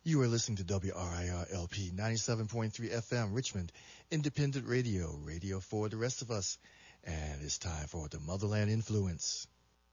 You are listening to WRIR-LP 97.3 FM, Richmond, independent radio, radio for the rest of us. And it's time for the Motherland Influence.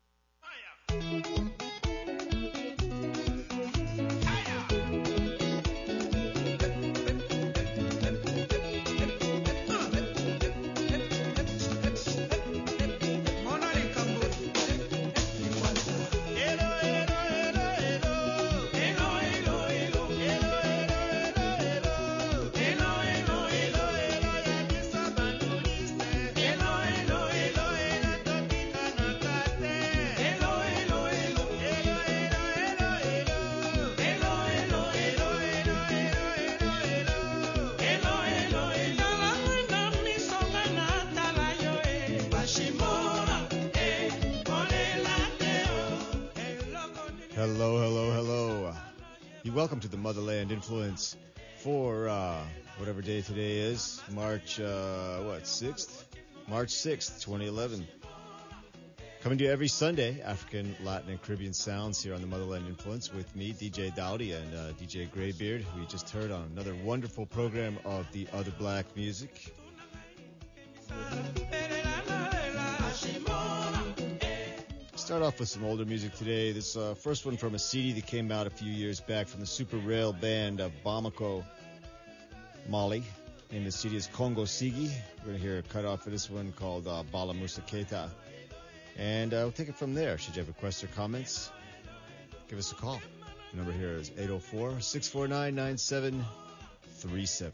Hello. Welcome to the Motherland Influence for whatever day today is, March 6th? March 6th, 2011. Coming to you every Sunday, African, Latin, and Caribbean sounds here on the Motherland Influence with me, DJ Dowdy, and DJ Graybeard, who you just heard on another wonderful program of the Other Black Music. Start off with some older music today. This first one from a CD that came out a few years back from the Super Rail band of Bamako, Mali. And the CD is Congo Sigi. We're going to hear a cut off of this one called Bala Musa Keita. And we'll take it from there. Should you have requests or comments, give us a call. The number here is 804-649-9737.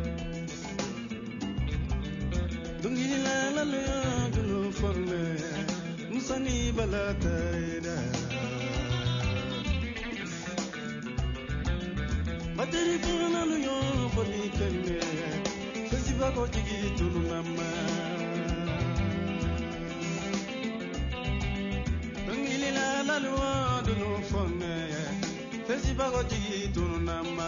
Dungi la la la, forme. taida Materi tuna nuyo boni kene Festival ko tigi tunu nama Ngili la la loi de nos fonne Festival ko tigi tunu nama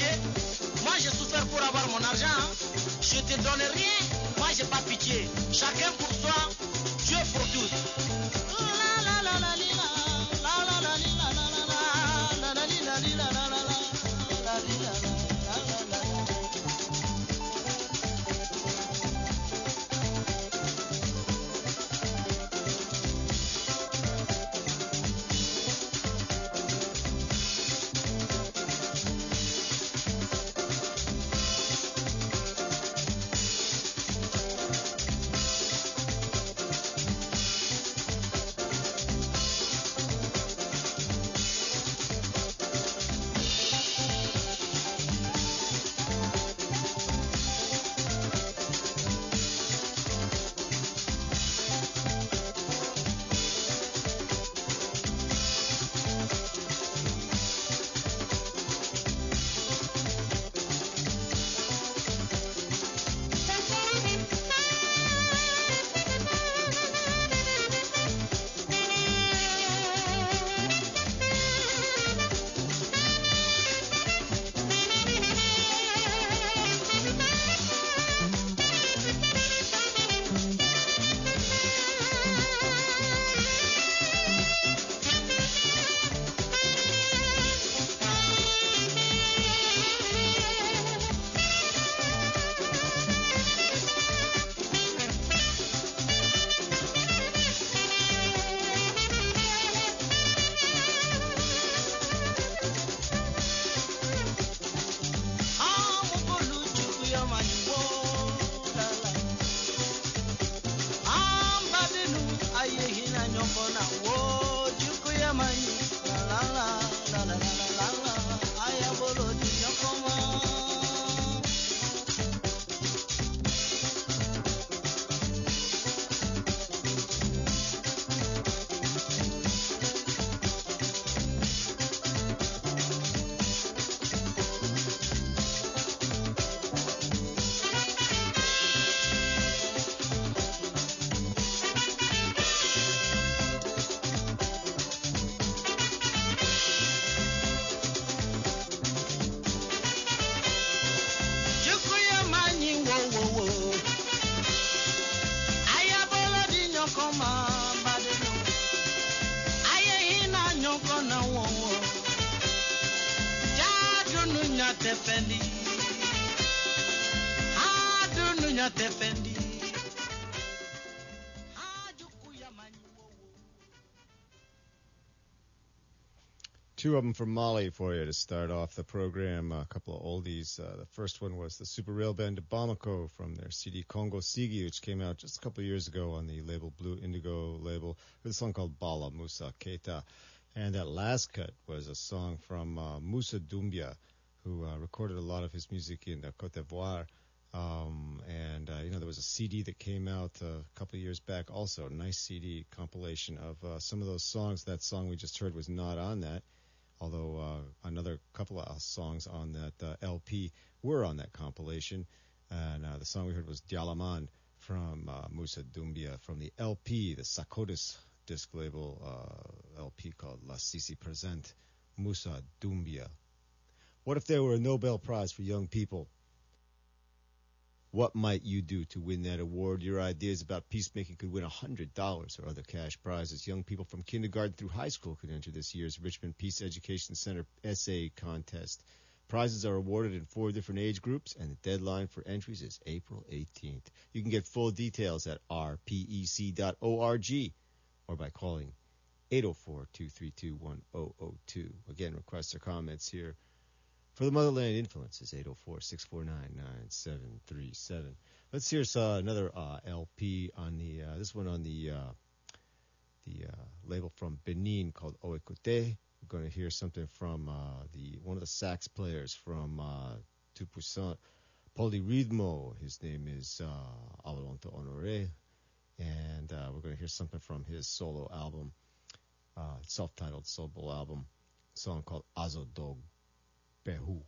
Moi j'ai souffert pour avoir mon argent, hein. Je te donne rien, moi j'ai pas pitié. Chacun pour soi, Dieu pour tous. Two of them from Mali for you to start off the program. A couple of oldies. The first one was the Super Rail Band of Bamako from their CD Congo Sigi, which came out just a couple of years ago on the label Blue Indigo label, with a song called Bala Musa Keita. And that last cut was a song from Moussa Doumbia, who recorded a lot of his music in Côte d'Ivoire. There was a CD that came out a couple of years back also, a nice CD compilation of some of those songs. That song we just heard was not on that, although another couple of songs on that LP were on that compilation. And the song we heard was Dialaman from Moussa Doumbia from the LP, the Sakotis disc label LP called La Sisi Present, Moussa Doumbia. What if there were a Nobel Prize for young people? What might you do to win that award? Your ideas about peacemaking could win $100 or other cash prizes. Young people from kindergarten through high school could enter this year's Richmond Peace Education Center essay contest. Prizes are awarded in 4 different age groups, and the deadline for entries is April 18th. You can get full details at rpec.org or by calling 804-232-1002. Again, requests or comments here for the Motherland Influence is 804-649-9737. Let's hear another LP on the this one on the label from Benin called Oekute. We're going to hear something from one of the sax players from Tout Puissant Polyrhythmo. His name is Avalonto Honoré, and we're going to hear something from his solo album, self-titled solo album, a song called Azodog Pehu.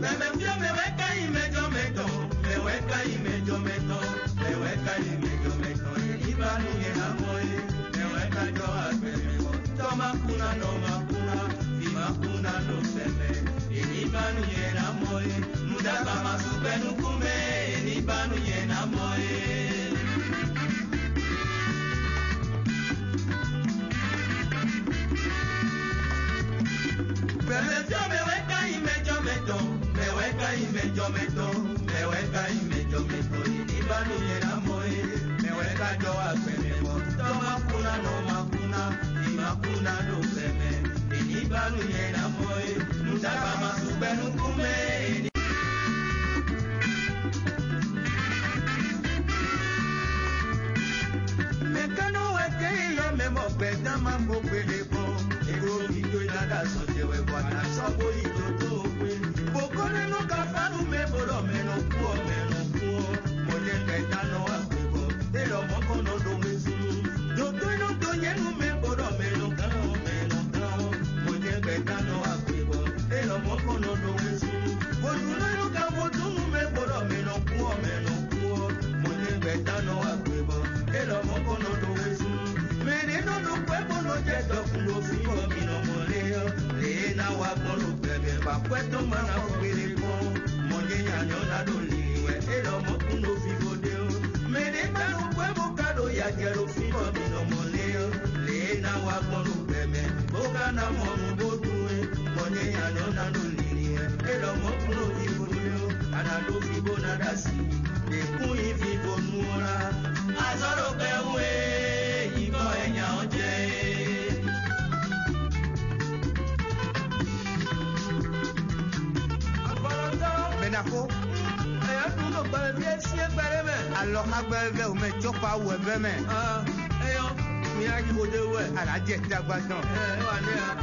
Alors, agbe ou me chopa ou ebe me. Eyo, mi aji bode we. Ala jet agbadan. Wa ni a.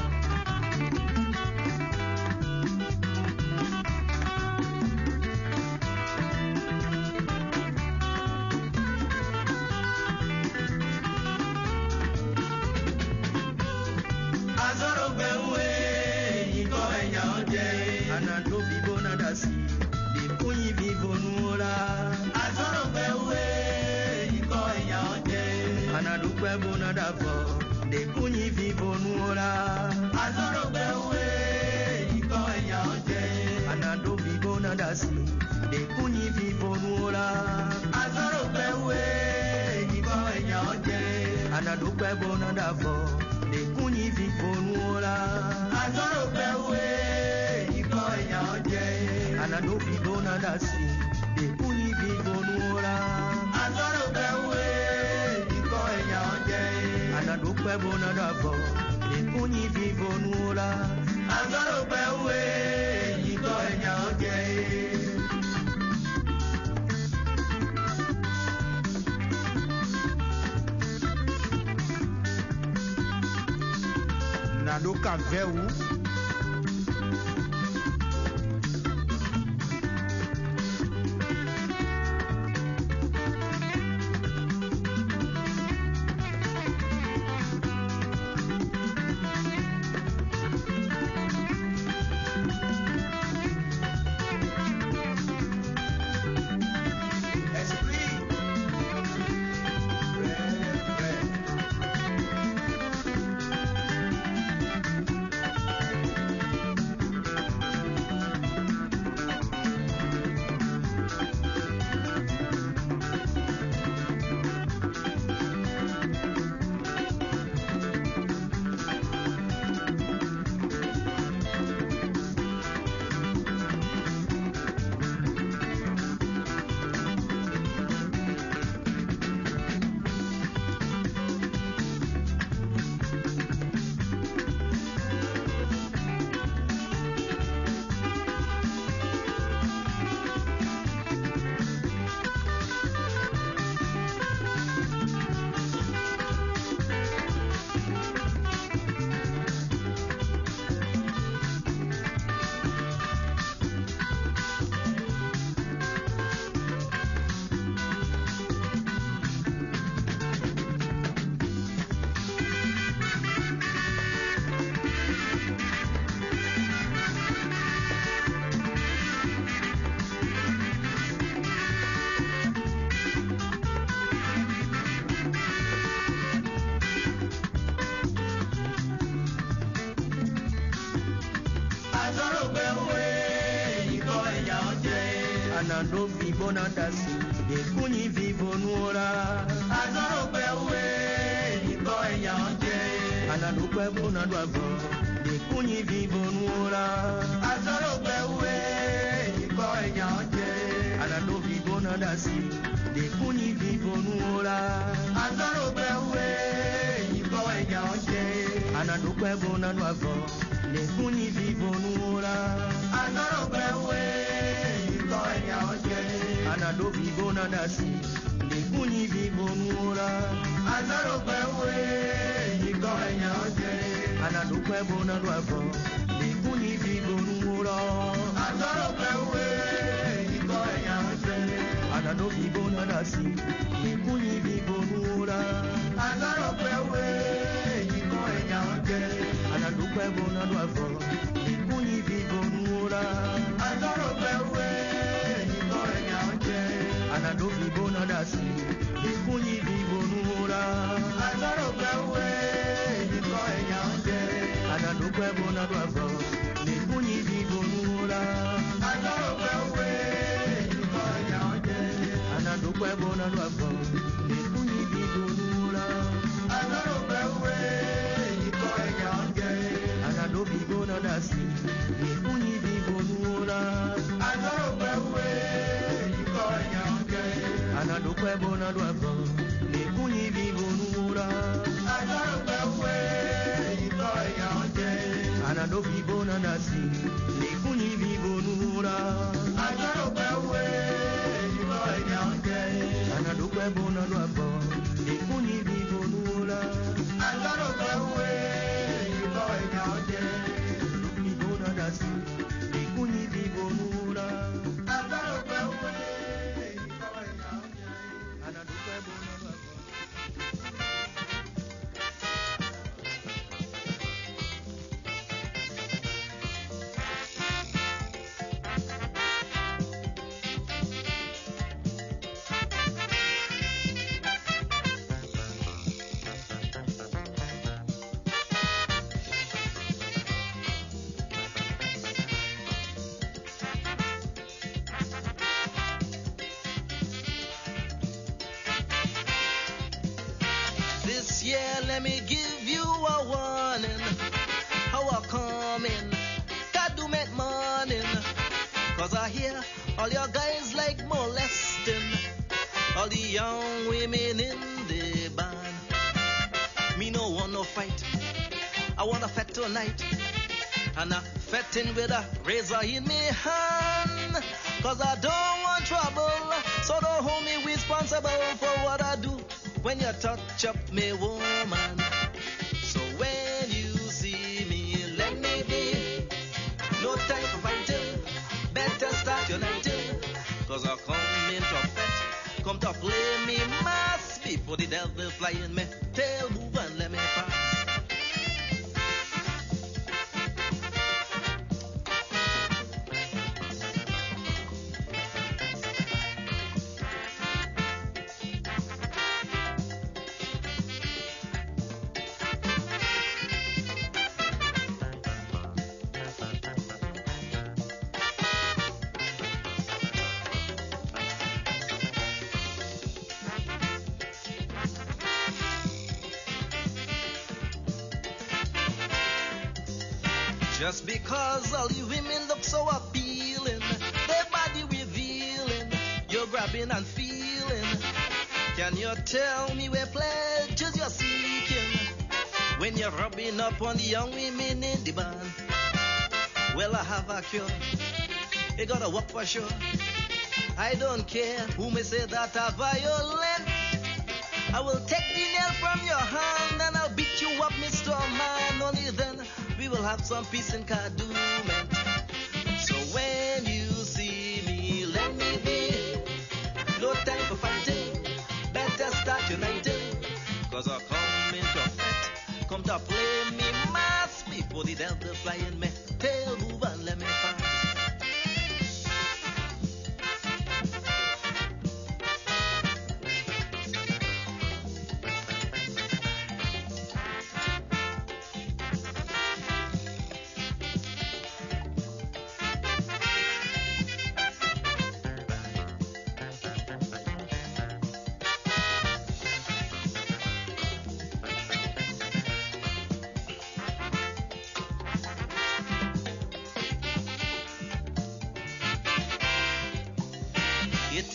Nado kan ve ou. anando vivo nandasi ekunyi vivo nuora azoro pewe niko enyanje anando pebu nando avo ekunyi vivo nuora azoro pewe niko enyanje anando vivo nandasi ekunyi vivo nuora azoro pewe niko enyanje anando pebu nando avo ekunyi vivo nuora azoro pewe anado vivo nandasi lekunyi vivo nuora azaro pewe niko enyaje anado kwebo nando avo lekunyi vivo nuora azaro pewe niko enyaje anado vivo nandasi lekunyi vivo nuora azaro pewe niko enyaje anado kwebo nando avo lekunyi vivo nuora azaro pewe anado vivo nandasi ekunyi vivo nuora azaro pewe niko enyanje anado kwebo nando avo ekunyi vivo nuora azaro pewe niko enyanje anado kwebo nando avo ekunyi vivo nuora azaro pewe niko enyanje anado vivo nandasi ekunyi vivo nuora azaro pewe anado kwebo nando avo lekunyi vivo nuora azaro pewe niko enyanje anado vivo nandasi lekunyi vivo nuora azaro pewe niko enyanje anado kwebo nando avo lekunyi vivo nuora azaro pewe niko enyanje vivo nandasi lekunyi vivo nuora azaro pewe Let me give you a warning. How I come in, God do make morning. Cause I hear all your guys like molesting all the young women in the band. Me no want no fight, I want a fete tonight. And a fetting with a razor in me hand. Cause I don't want trouble, so don't hold me responsible for what I do when you touch up me woman. So when you see me, let me be. No time for fighting, better start your night. Cause I come in to fete, come to play me mass. Before the devil fly in me tail, move and let me pass. Just because all you women look so appealing, their body revealing, you're grabbing and feeling. Can you tell me where pleasures you're seeking when you're rubbing up on the young women in the band? Well, I have a cure, it gotta work for sure. I don't care who may say that I'm violent. I will take the nail from your hand and I'll beat you up, Mr. Man. Only then we will have some peace and cadooment. So when you see me, let me be. No time for fighting, better start uniting. Cause I come into fight, come to play me mass. Before the devil fly in me tail, move and let me pass.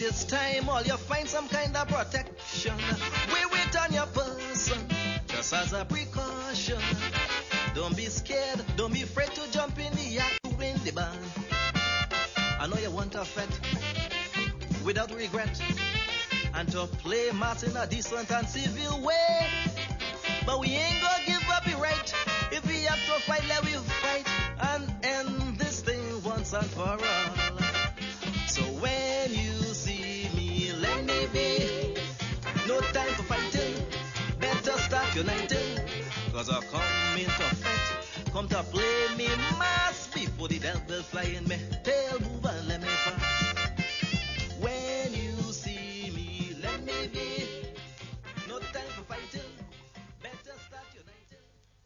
it's time all you find some kind of protection. We wait on your person, just as a precaution. Don't be scared, don't be afraid to jump in the act to win the band. I know you want a fet without regret, and to play mass in a decent and civil way. But we ain't gonna give up the right. If we have to fight, let we fight and end this thing once and for all. So when you see me, let me be. No time for fighting, better start uniting. Cause I come in to fight, come to play me mass before the devil fly in me. Tail move and let me pass. When you see me, let me be. No time for fighting, better start uniting.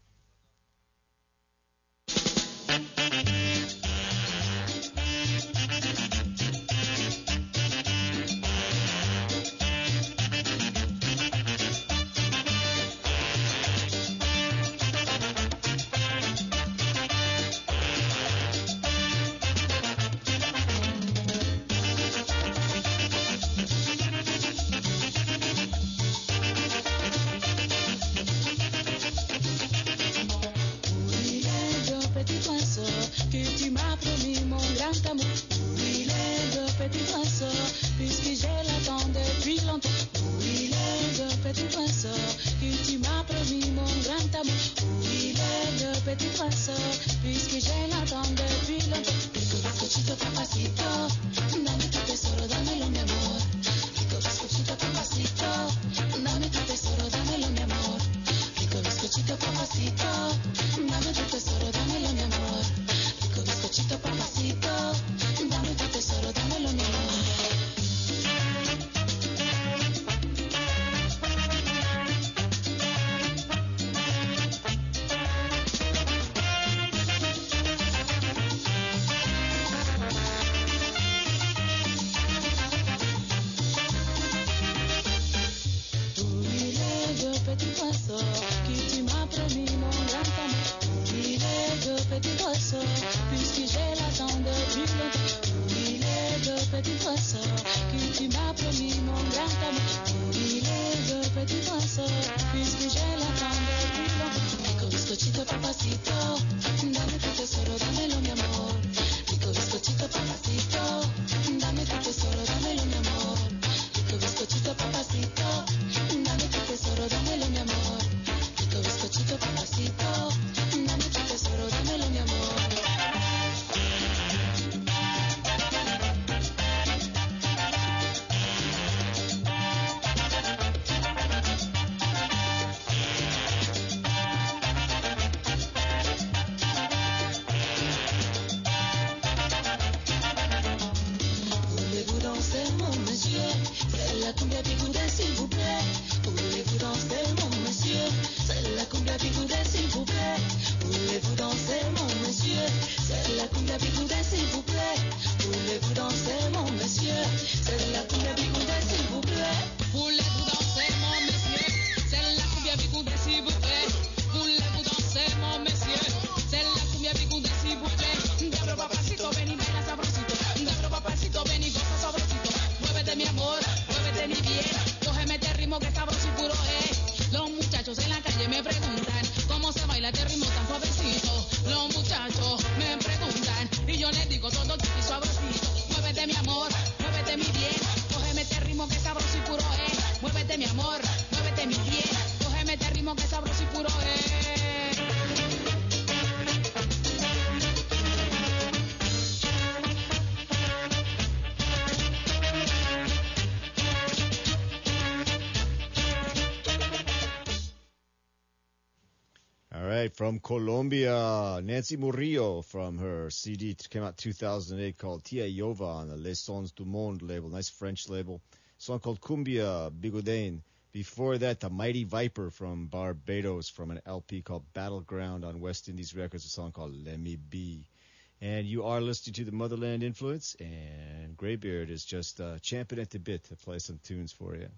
From Colombia, Nancy Murillo from her CD came out 2008 called Tia Yova on the Les Sons du Monde label, nice French label. Song called Cumbia Bigouden. Before that, the Mighty Viper from Barbados from an LP called Battleground on West Indies Records, a song called Let Me Be. And you are listening to the Motherland Influence, and Greybeard is just champing at the bit to play some tunes for you.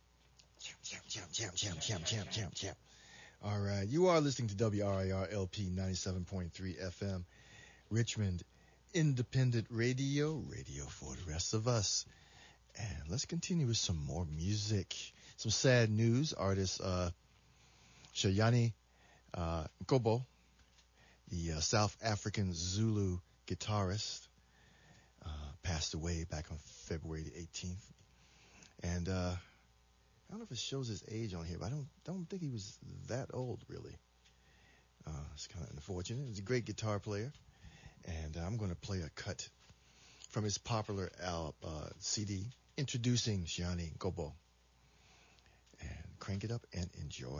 Champ. All right, you are listening to WRIR LP 97.3 FM, Richmond Independent Radio, radio for the rest of us. And let's continue with some more music. Some sad news. Artist Shayani Kobo, the South African Zulu guitarist, passed away back on February the 18th. And I don't know if it shows his age on here, but I don't think he was that old, really. It's kind of unfortunate. He was a great guitar player. And I'm going to play a cut from his popular CD, introducing Shayani Kobo. And crank it up and enjoy.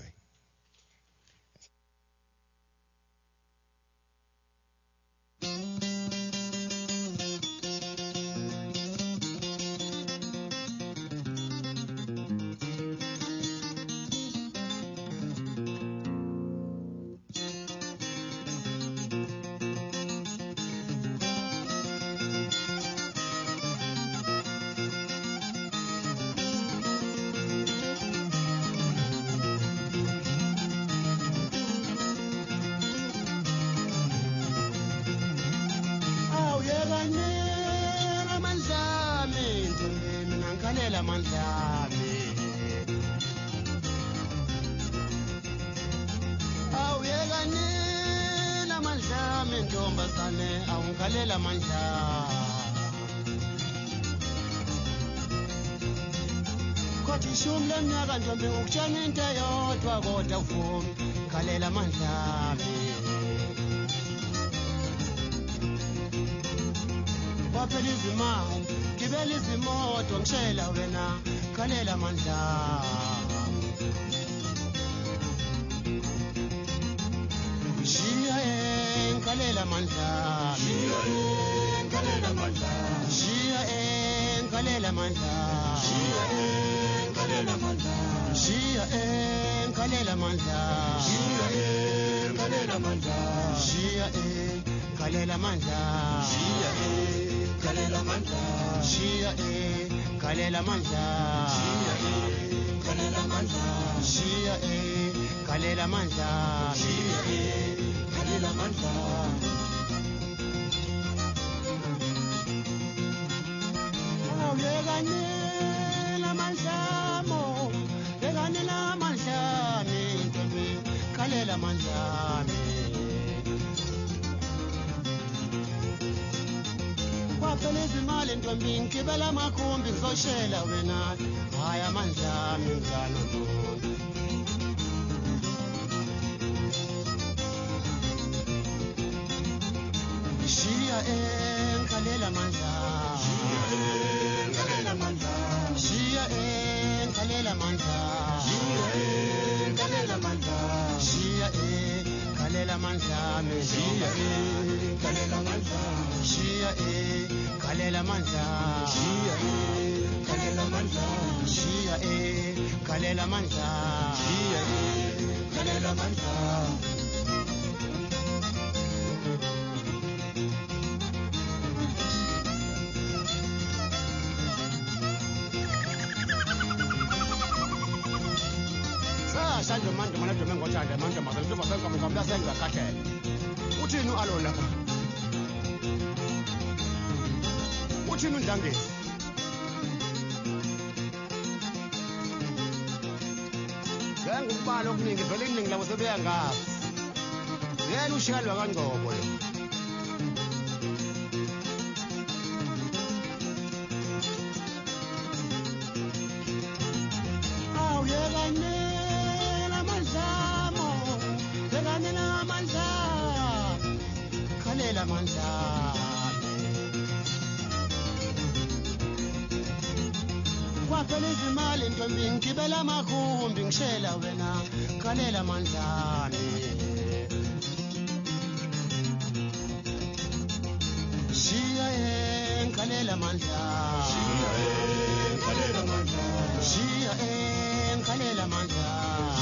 Kibela makumbi zoshela wena haya manjami ngalo Shia kalela manja Shia kalela manja Shia kalela manja Shia kalela manja Shia kalela manja Shia kalela manja Shia kalela manja Shia kalela manja Shia kalela manja Shia kalela manja Sanje manje mana domengo chanje manje manje ndo masenga mngambia senga kake uthini alo lapha uthini undangeni ngengubalo okuningi vele iningi labo sebeya ngazi yena ushikalwa kangcobo lo Ngibela makumbi ngishela wena kalela manjani Shia kalela manjani Shia kalela manjani Shia kalela manjani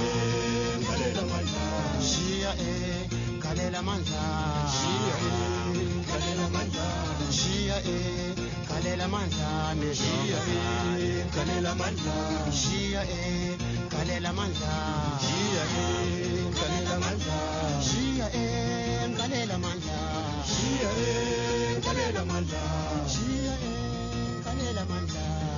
Shia kalela manjani Shia kalela manjani Shia kalela manjani Shia kalela manjani Shia kalela manjani Shia kalela manjani Shia kalela manjani Shia kalela manjani Shia kalela manjani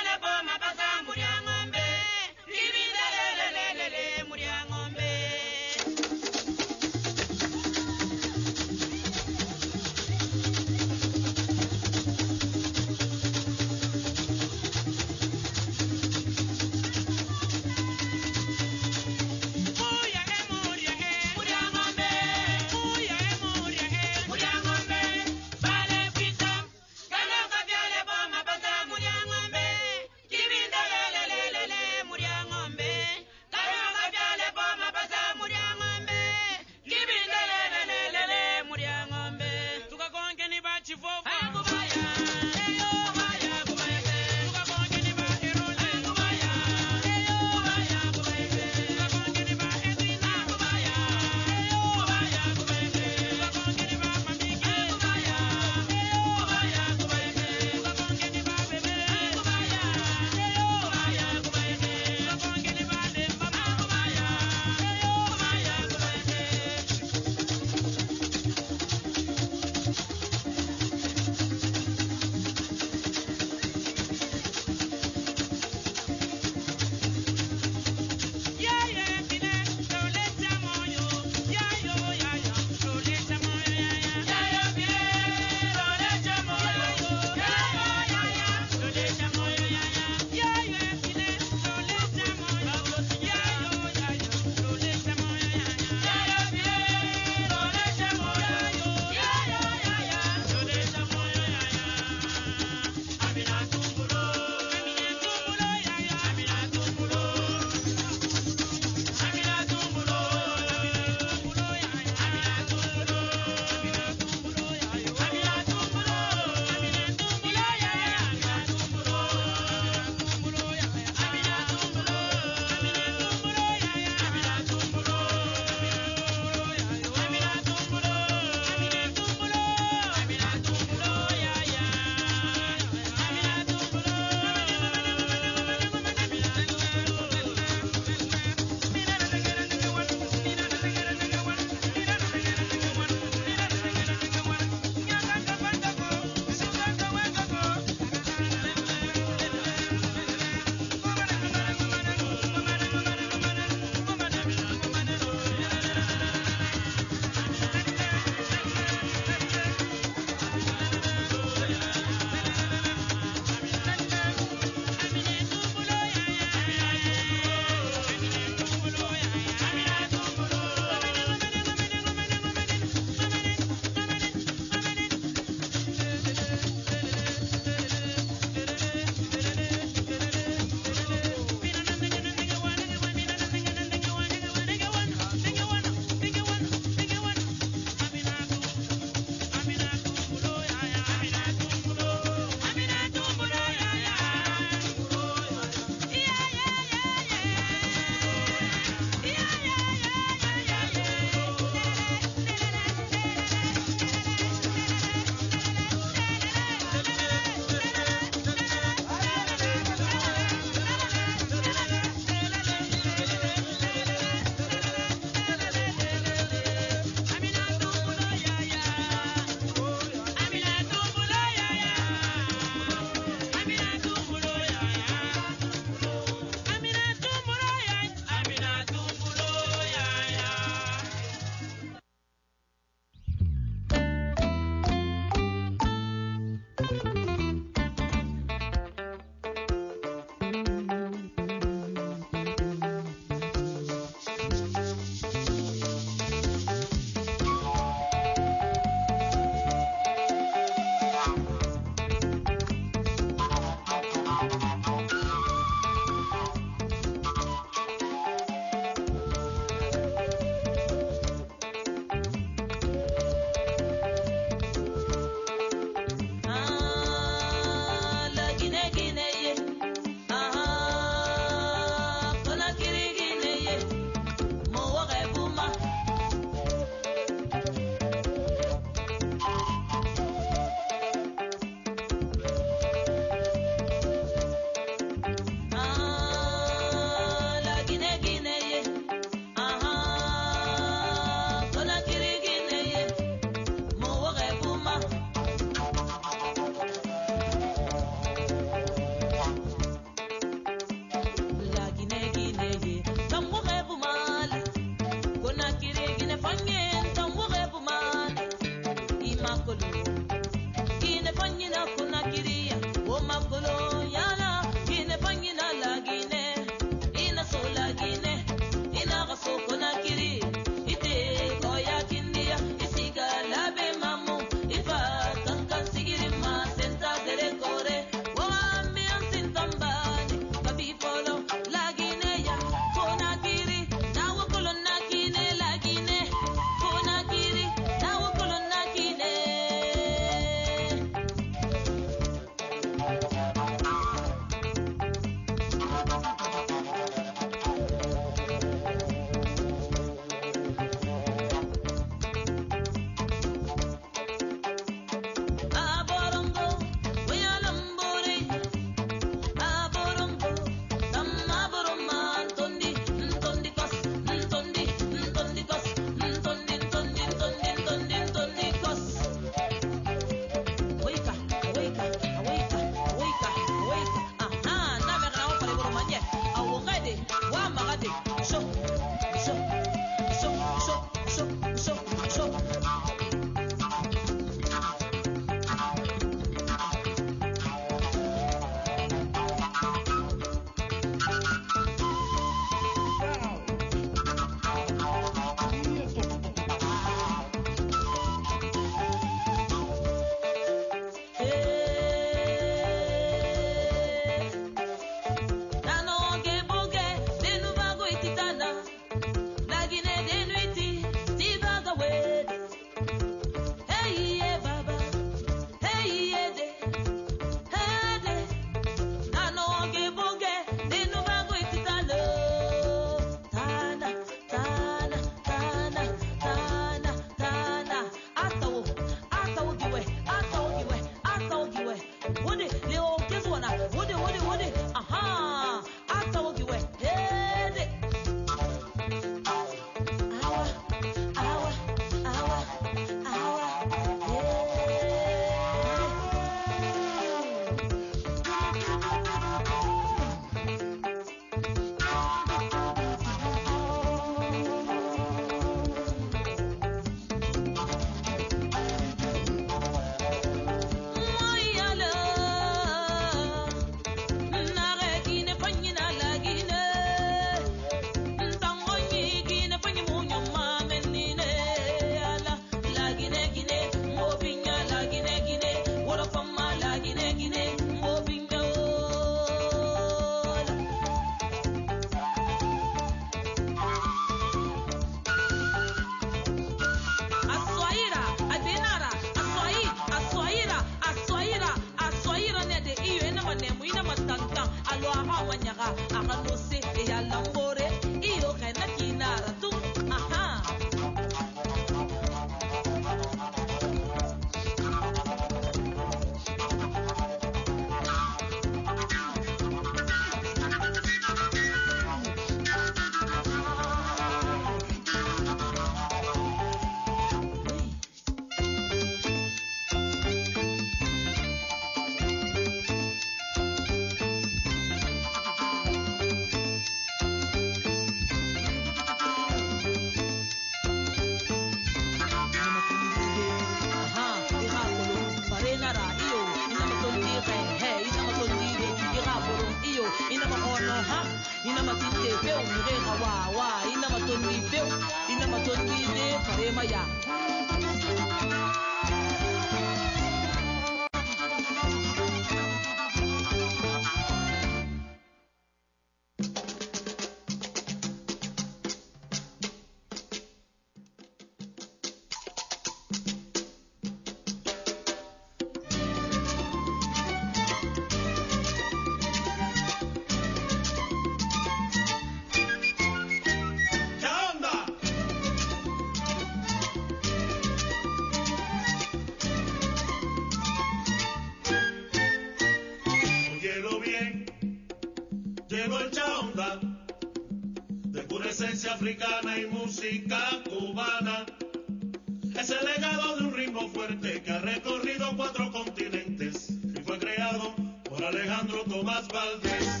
africana y música cubana. Es el legado de un ritmo fuerte que ha recorrido 4 continentes y fue creado por Alejandro Tomás Valdés.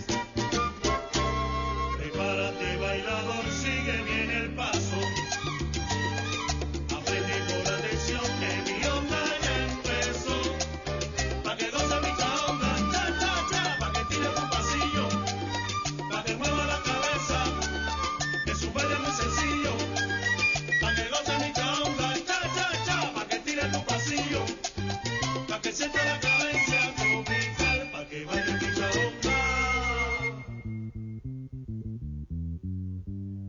Prepárate, bailador, sigue bien el paso. Aprende con atención que mi onda ya empezó. Pa' que goce mi chaonga, cha, cha, cha, pa' que tire un pasillo, pa' que mueva la cabeza, que su baile es muy sencillo. Pa' que goce mi chaonga, cha, cha, cha, pa' que tire tu pasillo, pa' que sienta la cadencia tropical, pa' que baile mi chaonga.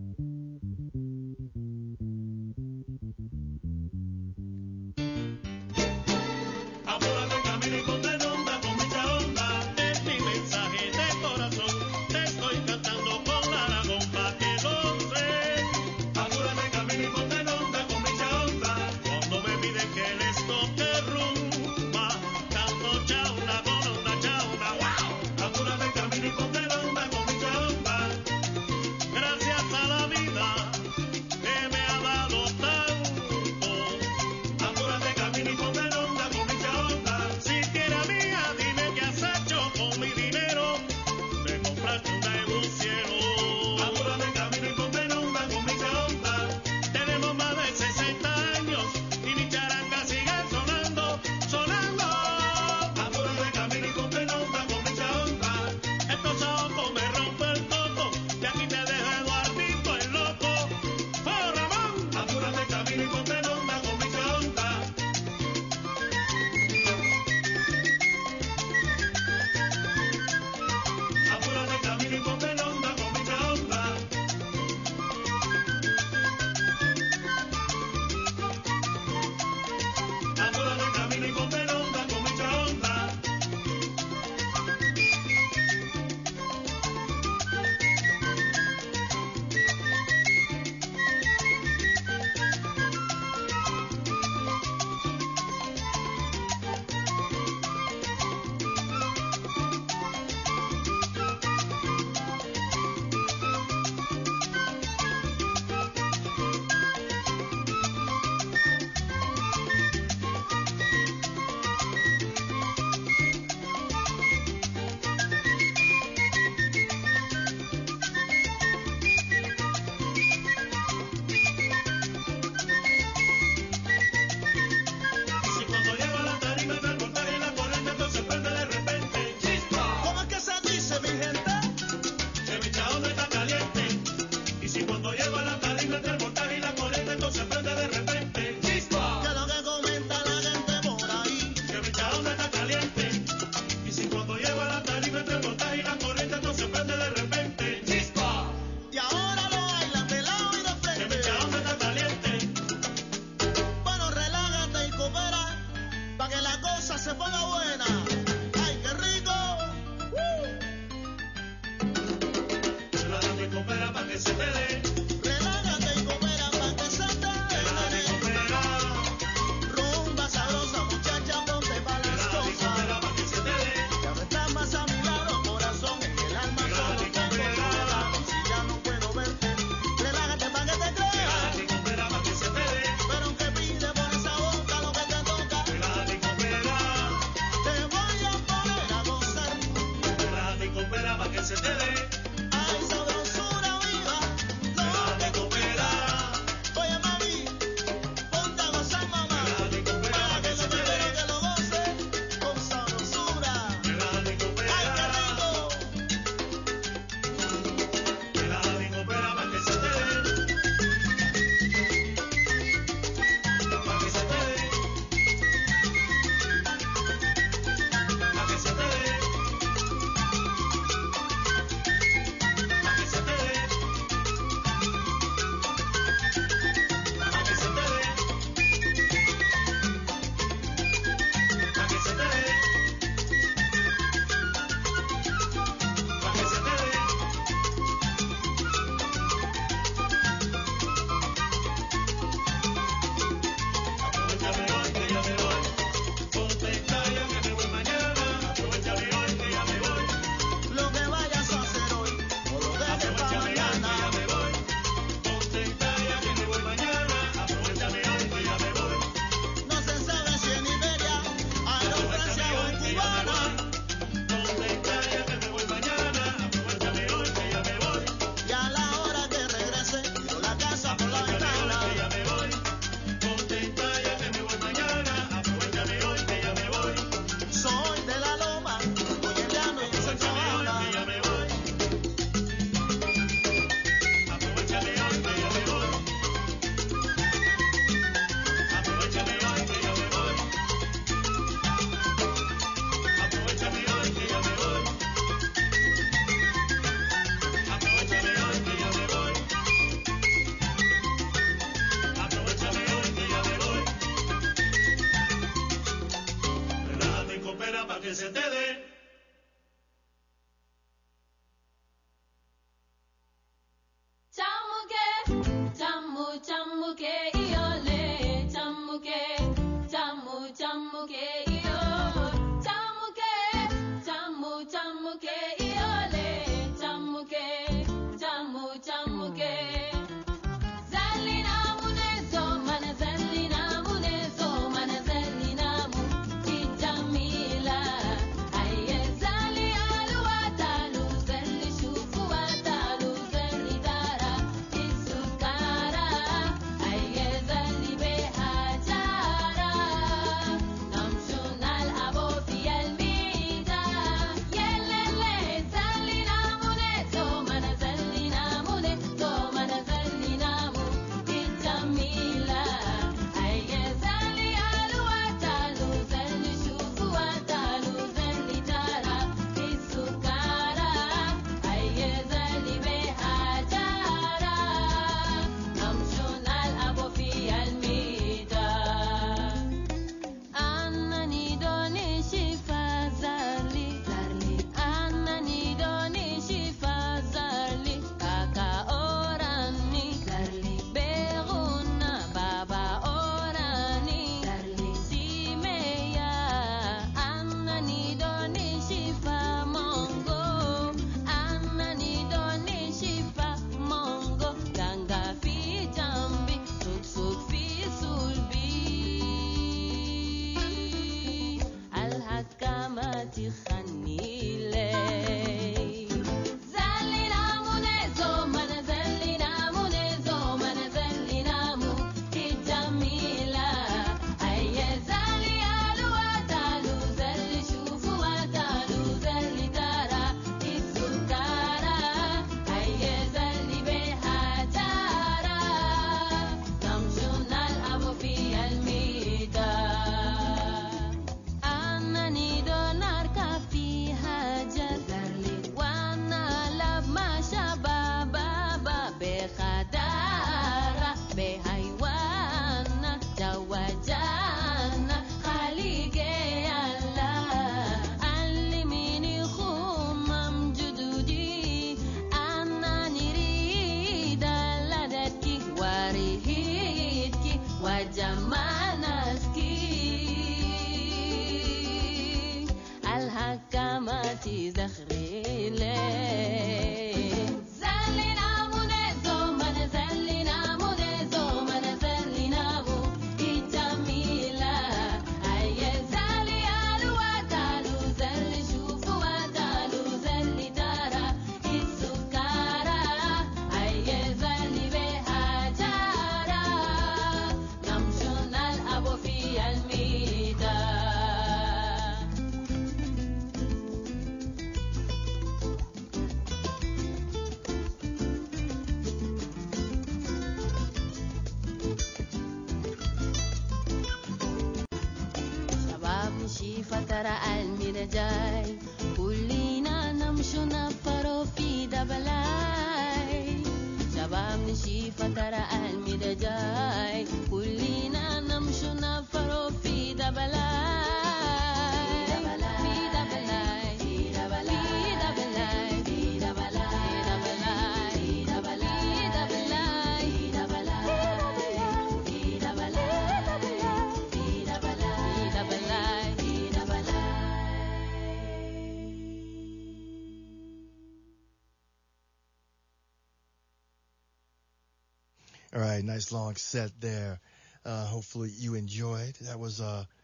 All right, nice long set there. Hopefully you enjoyed. That was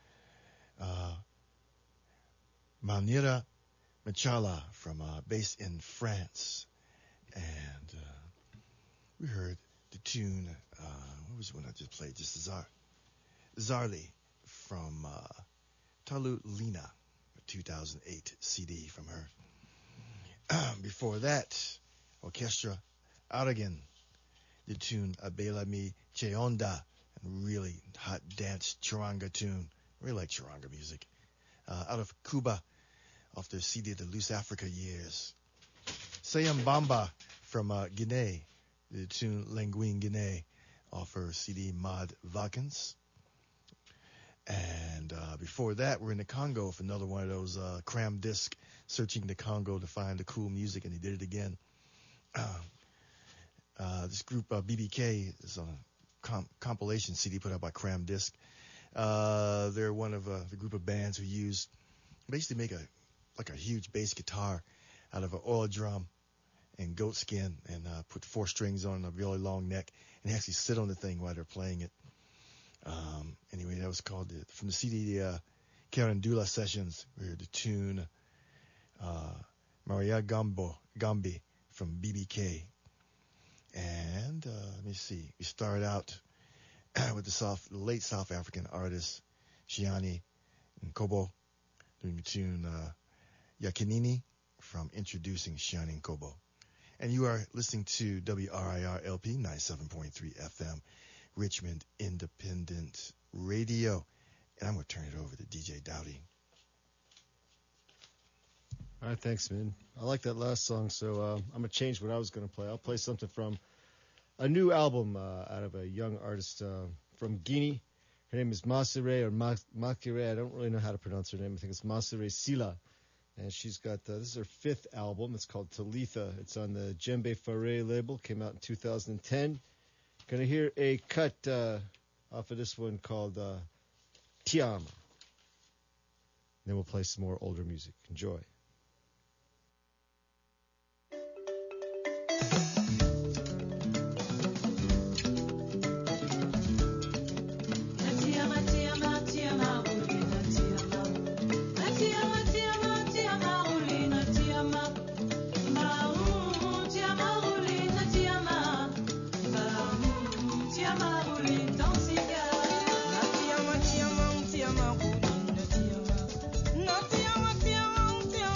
Manira Machala from based in France, and we heard the tune. What was the one I just played? Just Zarli from Talu Lina, a 2008 CD from her. Before that, Orchestra Aragon, the tune Abelami Cheonda, a really hot dance charanga tune. I really like charanga music. Out of Cuba, off their CD The Loose Africa Years. Sayambamba from Guinea, the tune Languine Guinea, off her CD Mod Vacans. And before that, we're in the Congo for another one of those cram disc, searching the Congo to find the cool music, and he did it again. This group, BBK, is on a compilation CD put out by Cram Disc. They're one of the group of bands who basically make a like a huge bass guitar out of an oil drum and goat skin, and put 4 strings on a really long neck, and actually sit on the thing while they're playing it. Anyway, that was called from the CD Carandula Sessions. We heard the tune Maria Gambi from BBK. And let me see. We started out with the late South African artist Shiani Nkobo doing the tune Yakinini from Introducing Shiani Nkobo. And you are listening to WRIR LP 97.3 FM, Richmond Independent Radio. And I'm going to turn it over to DJ Dowdy. All right, thanks, man. I like that last song, so I'm going to change what I was going to play. I'll play something from a new album out of a young artist from Guinea. Her name is Masire or Makire. I don't really know how to pronounce her name. I think it's Masire Sila. And she's got, this is her 5th album. It's called Talitha. It's on the Djembe Fare label. Came out in 2010. Going to hear a cut off of this one called Tiama. Then we'll play some more older music. Enjoy. Tiama,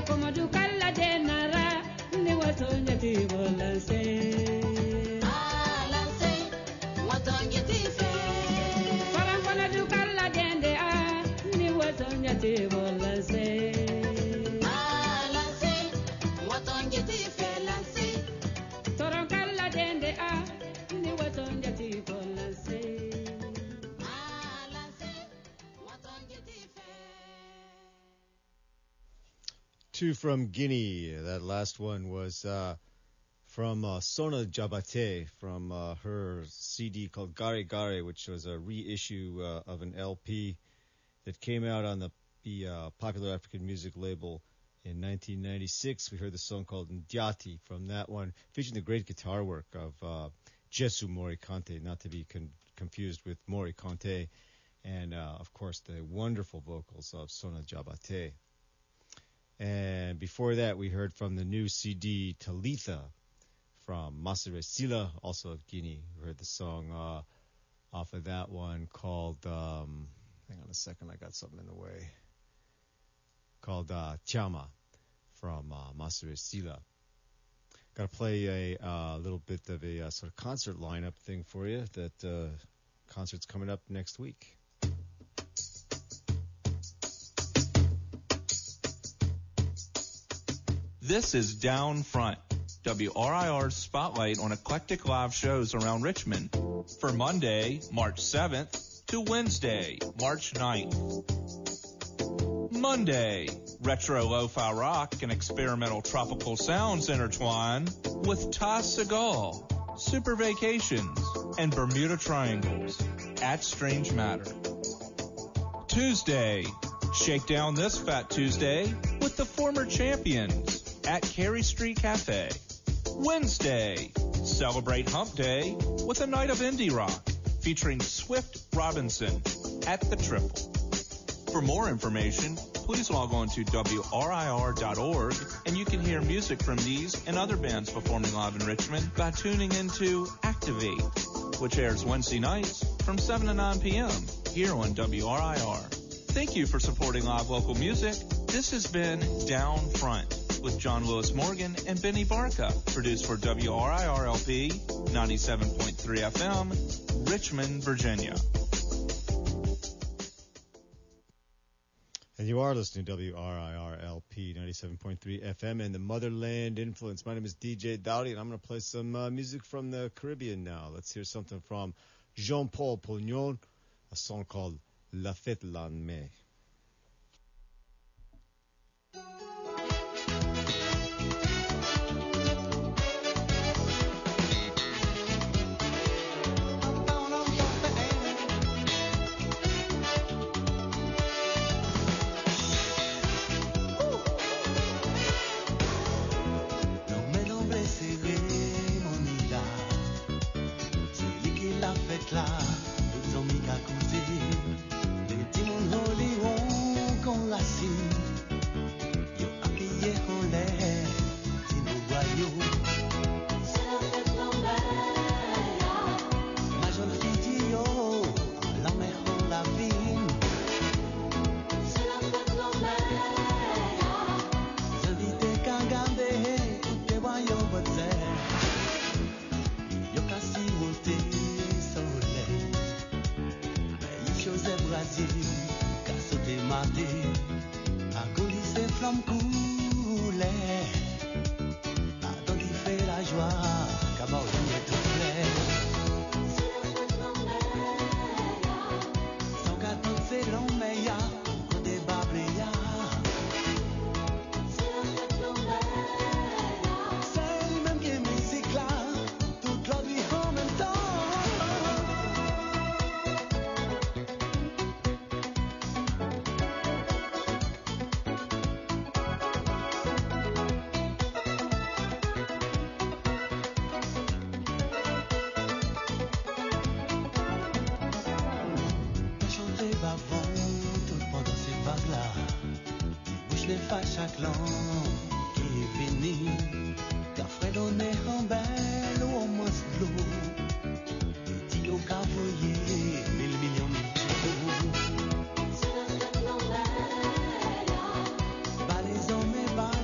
Two from Guinea. That last one was from Sona Jabate from her CD called Gare Gare, which was a reissue of an LP that came out on the popular African music label in 1996. We heard the song called Ndiati from that one, featuring the great guitar work of Jesu Mori Kante, not to be confused with Mori Kante, and of course the wonderful vocals of Sona Jabate. And before that, we heard from the new CD Talitha from Masere Sila, also of Guinea. We heard the song off of that one called, hang on a second, I got something in the way, called Chama from Masere Sila. Got to play a little bit of a sort of concert lineup thing for you. That concert's coming up next week. This is Down Front, WRIR's spotlight on eclectic live shows around Richmond for Monday, March 7th to Wednesday, March 9th. Monday, retro lo-fi rock and experimental tropical sounds intertwine with Ty Segall, Super Vacations, and Bermuda Triangles at Strange Matter. Tuesday, shake down this Fat Tuesday with the former champions at Carey Street Cafe. Wednesday, celebrate Hump Day with a night of indie rock featuring Swift Robinson at the Triple. For more information, please log on to WRIR.org, and you can hear music from these and other bands performing live in Richmond by tuning into Activate, which airs Wednesday nights from 7 to 9 p.m. here on WRIR. Thank you for supporting live local music. This has been Down Front with John Lewis Morgan and Benny Barca, produced for WRIR-LP 97.3 FM, Richmond, Virginia. And you are listening to WRIR-LP 97.3 FM and the Motherland Influence. My name is DJ Dowdy, and I'm going to play some music from the Caribbean now. Let's hear something from Jean-Paul Pognon, a song called La Fête L'Année. Chaque langue qui est bénie, qu'a fait donner un bel au moins l'eau, et dit au cavoyer 1000 millions de jours. Bas les hommes et bas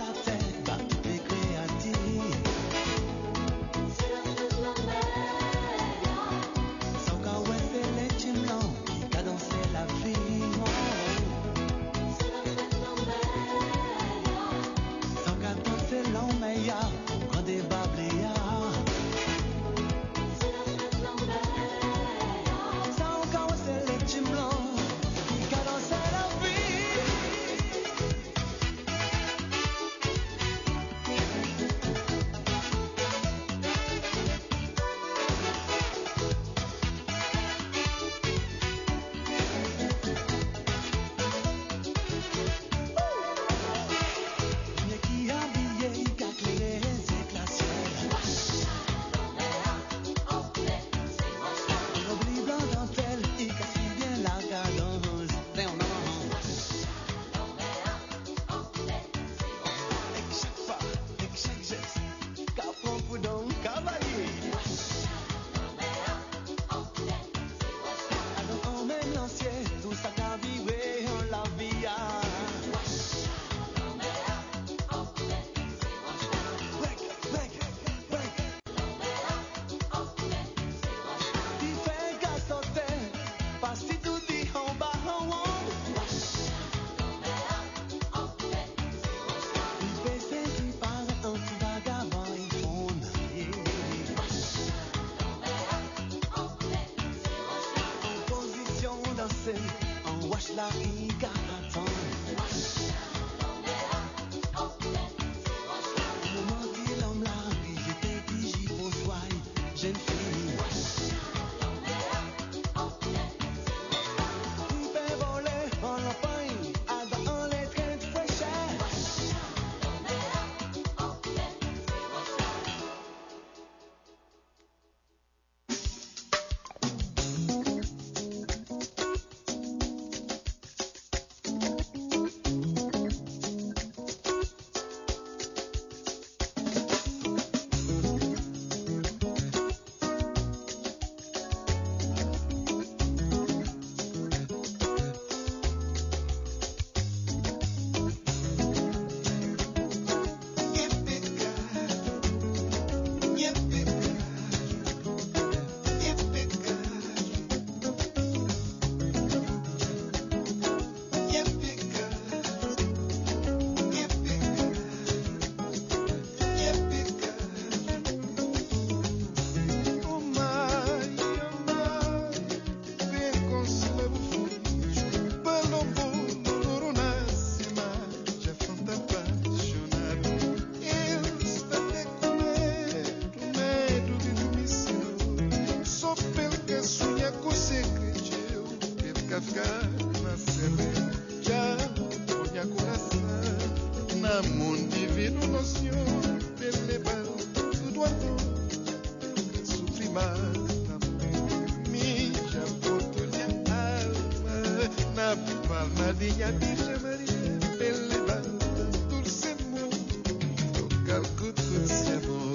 mon divino noción del levanto tu duando sufri más mi chapotulia alma na palmadinha Virgem Maria del levanto dulce mundo toca o dulce amor.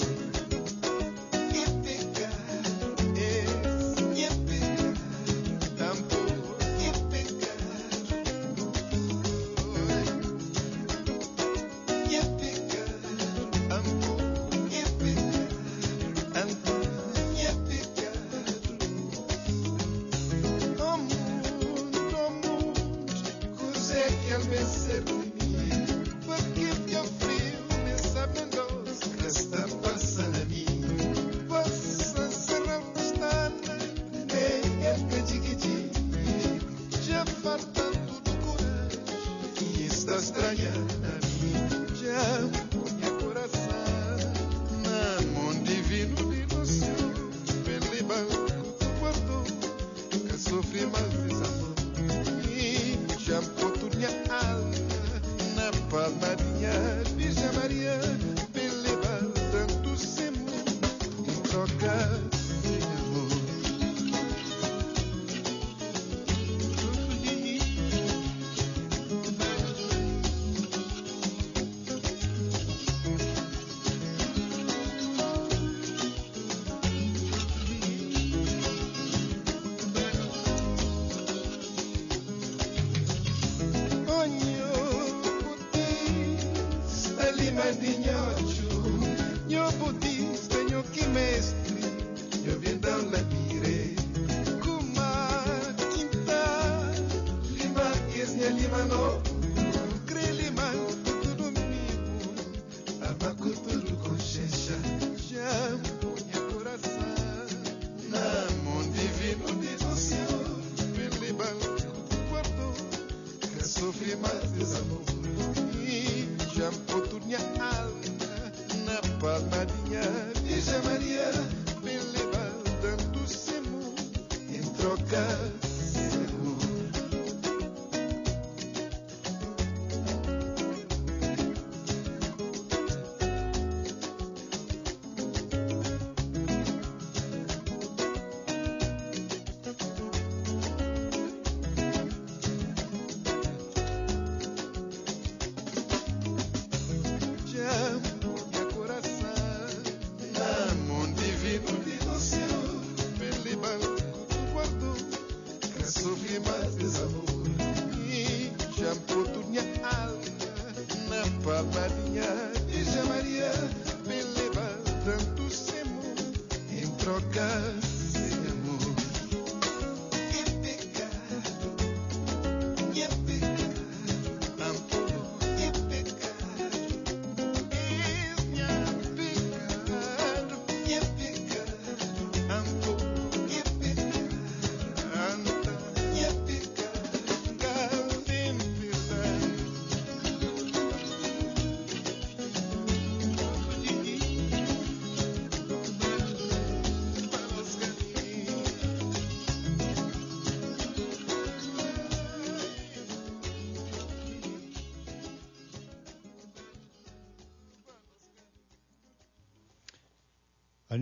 A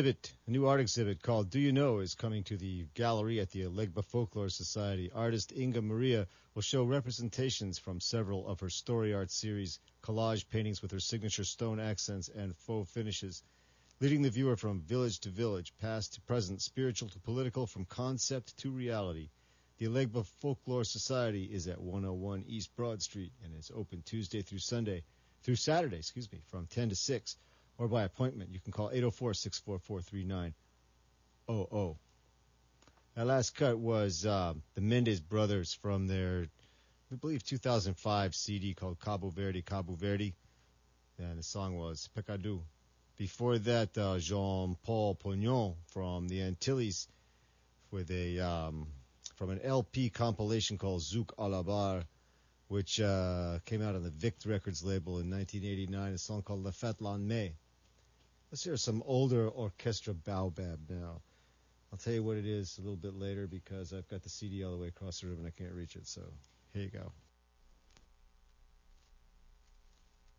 new art exhibit called Do You Know is coming to the gallery at the Alegba Folklore Society. Artist Inga Maria will show representations from several of her story art series, collage paintings with her signature stone accents and faux finishes, leading the viewer from village to village, past to present, spiritual to political, from concept to reality. The Alegba Folklore Society is at 101 East Broad Street and is open Tuesday through Saturday, from 10 to 6. Or by appointment. You can call 804-644-3900. That last cut was the Mendes brothers from their, I believe, 2005 CD called Cabo Verde. And the song was Pecado. Before that, Jean-Paul Pognon from the Antilles with from an LP compilation called Zouk à la Bar, which came out on the Vict Records label in 1989, a song called La Fête l'an Mai. Let's hear some older orchestra Baobab now. I'll tell you what it is a little bit later because I've got the CD all the way across the room and I can't reach it. So here you go.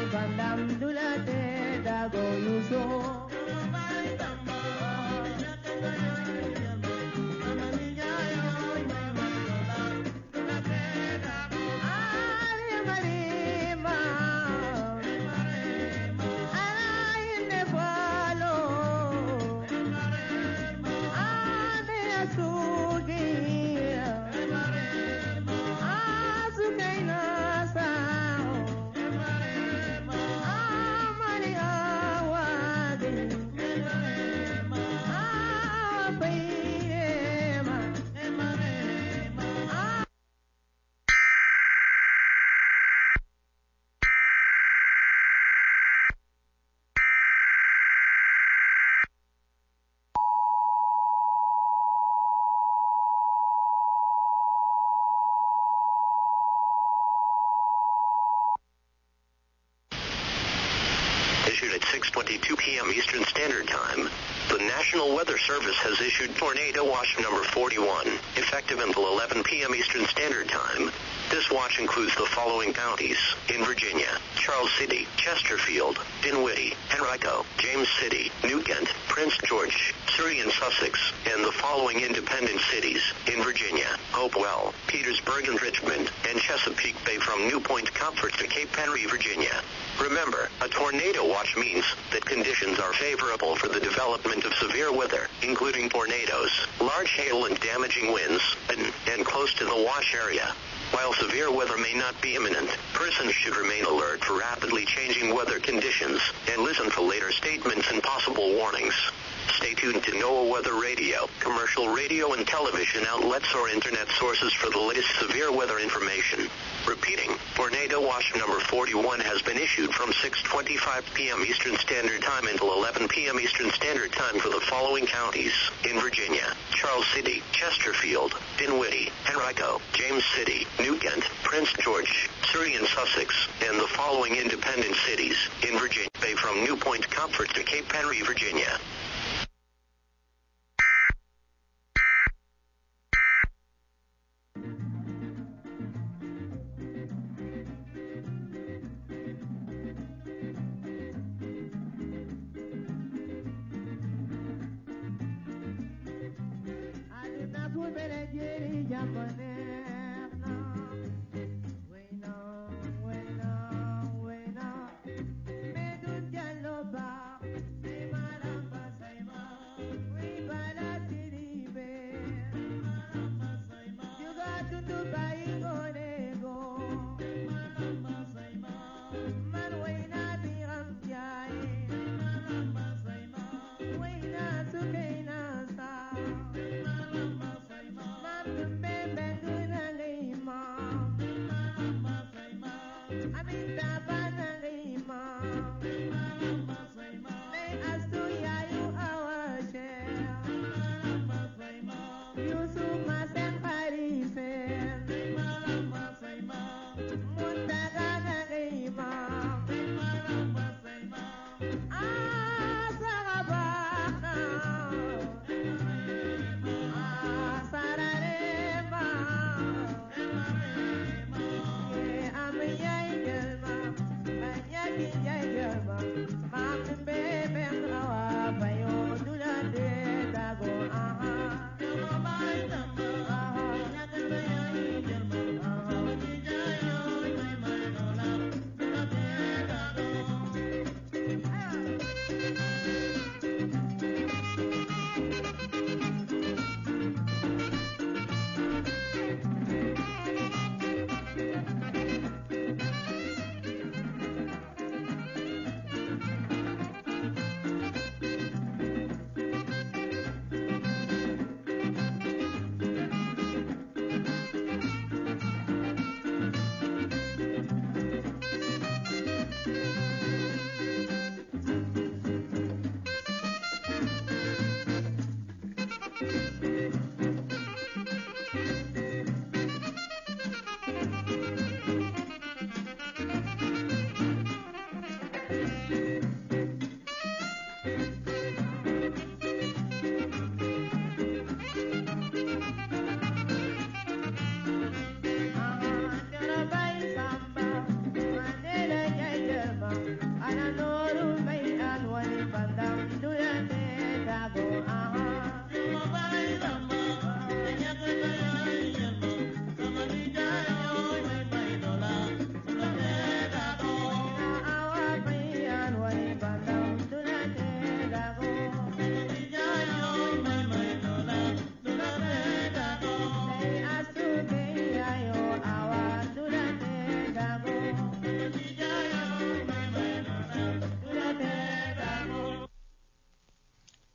Issued at 6:22 p.m. Eastern Standard Time, the National Weather Service has issued tornado watch number 41, effective until 11 p.m. Eastern Standard Time. This watch includes the following counties in Virginia: Charles City, Chesterfield, Dinwiddie, Henrico, James City, New Kent, Prince George, Surrey and Sussex, and the following independent cities in Virginia: Hopewell, Petersburg and Richmond, and Chesapeake Bay from New Point Comfort to Cape Henry, Virginia. Remember, a tornado watch means that conditions are favorable for the development of severe weather, including tornadoes, large hail and damaging winds, and close to the watch area. While severe weather may not be imminent, persons should remain alert for rapidly changing weather conditions and listen for later statements and possible warnings. Stay tuned to NOAA Weather Radio, commercial radio and television outlets or internet sources for the latest severe weather information. Repeating, tornado watch number 41 has been issued from 6:25 p.m. Eastern Standard Time until 11 p.m. Eastern Standard Time for the following counties in Virginia: Charles City, Chesterfield, Dinwiddie, Henrico, James City, New Kent, Prince George, Surrey and Sussex, and the following independent cities in Virginia Bay from New Point Comfort to Cape Henry, Virginia.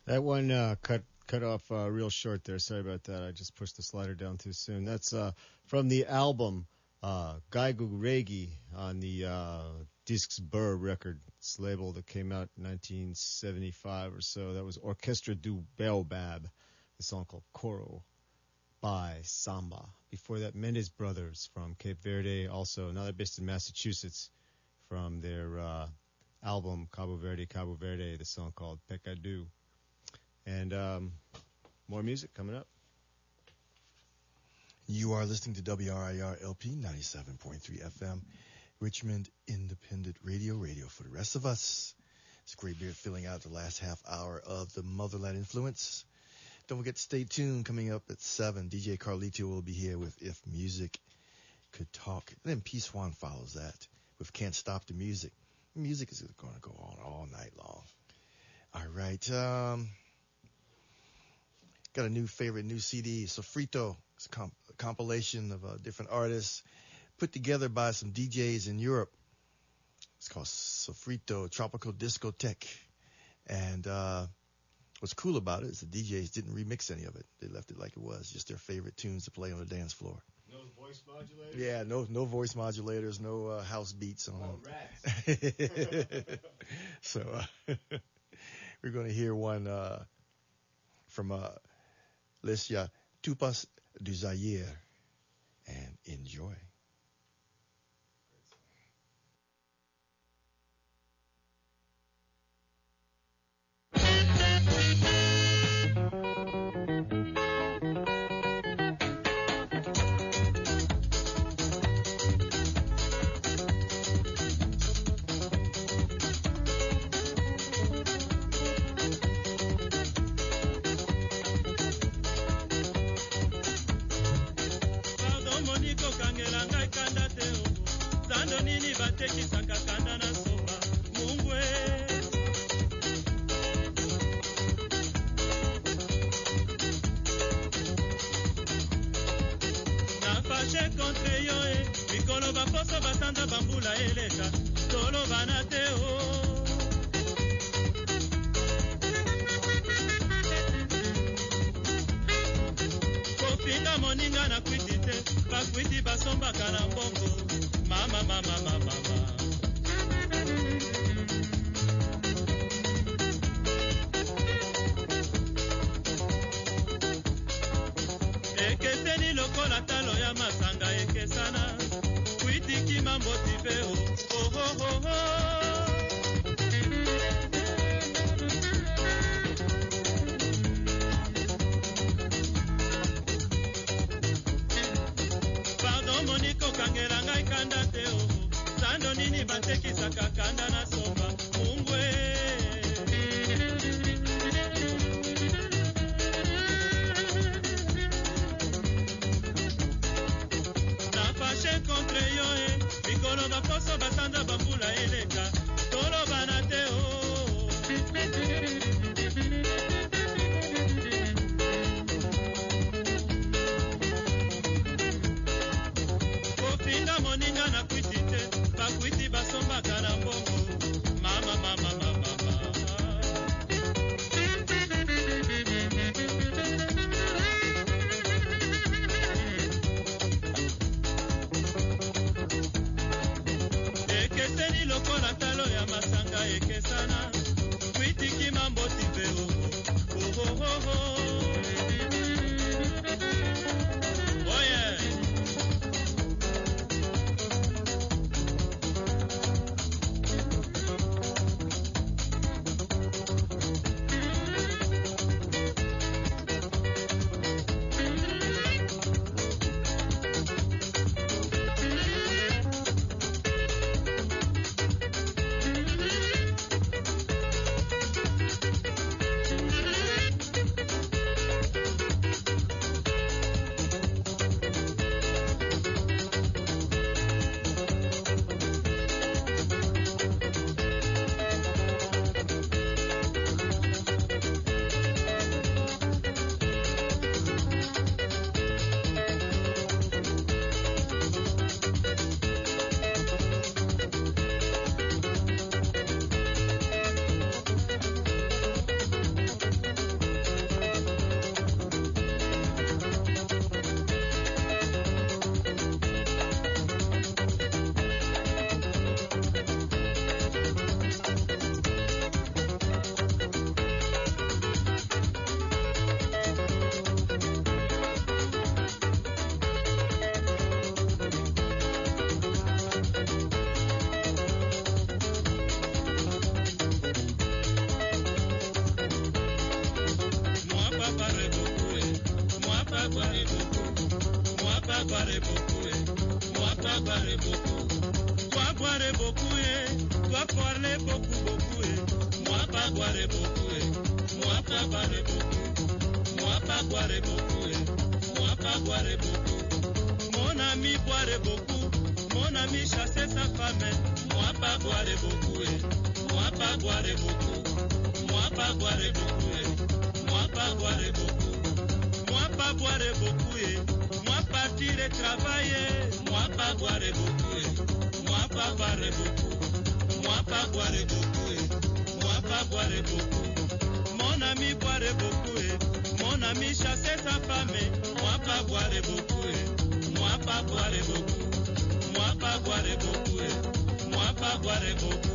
That one cut off real short there. Sorry about that. I just pushed the slider down too soon. That's from the album Gaigu Regi on the Discs Burr Records label that came out in 1975 or so. That was Orchestra du Baobab, the song called Coro by Samba. Before that, Mendes Brothers from Cape Verde, also now they're based in Massachusetts, from their album Cabo Verde, the song called Pecado. And more music coming up. You are listening to WRIR LP 97.3 FM, Richmond Independent Radio for the rest of us. It's Great Beard filling out the last half hour of the Motherland Influence. Don't forget to stay tuned. Coming up at 7, DJ Carlito will be here with If Music Could Talk. And then P. Swan follows that with Can't Stop the Music. Music is going to go on all night long. All right. Got a new CD, Sofrito. It's a compilation of different artists put together by some DJs in Europe. It's called Sofrito Tropical Discotheque. And what's cool about it is the DJs didn't remix any of it. They left it like it was, just their favorite tunes to play on the dance floor. No voice modulators? Yeah, no voice modulators, no house beats on them. Rats. So we're going to hear one from Lesia Tupas du Zaire, and enjoy. batekisaka kanda na somba mungwe nafashe contre yo mikolo baposo basanda bambula eleka tolobana te o kofinga moninga na kwiti te bakwiti basombaka na mbongo mama mama mama ekeseni lokola talo ya masanga ekesana kwitiki mambo tipeo oh oh oh oh kangela ngai kanda teo sando nini batekisaka kanda na somba mungwe nafashe contre yo mikolo baposo basanda bambula eleka tolobana teo moninga na kwiti te bakwiti basombaka na mbongo mama mama mama ekeseni lokola talo ya masanga ekesana kwitiki mambo tipeo oh oh oh oh oh yeah. parler beaucoup, beaucoup, moi pas boire beaucoup, moi pas parler beaucoup, moi pas boire beaucoup, moi pas boire beaucoup. Mon ami boire beaucoup, mon ami chasser sa femme, moi pas boire beaucoup, moi pas boire beaucoup, moi pas boire beaucoup, moi pas boire beaucoup, moi pas boire beaucoup, moi partir et travailler, moi pas boire beaucoup, moi pas boire beaucoup, moi pas boire beaucoup, moi pas boire beaucoup. Mon ami boire beaucoup, mon ami chasser sa femme, moi pas boire beaucoup, moi pas boire beaucoup, moi pas boire beaucoup, moi pas boire beaucoup.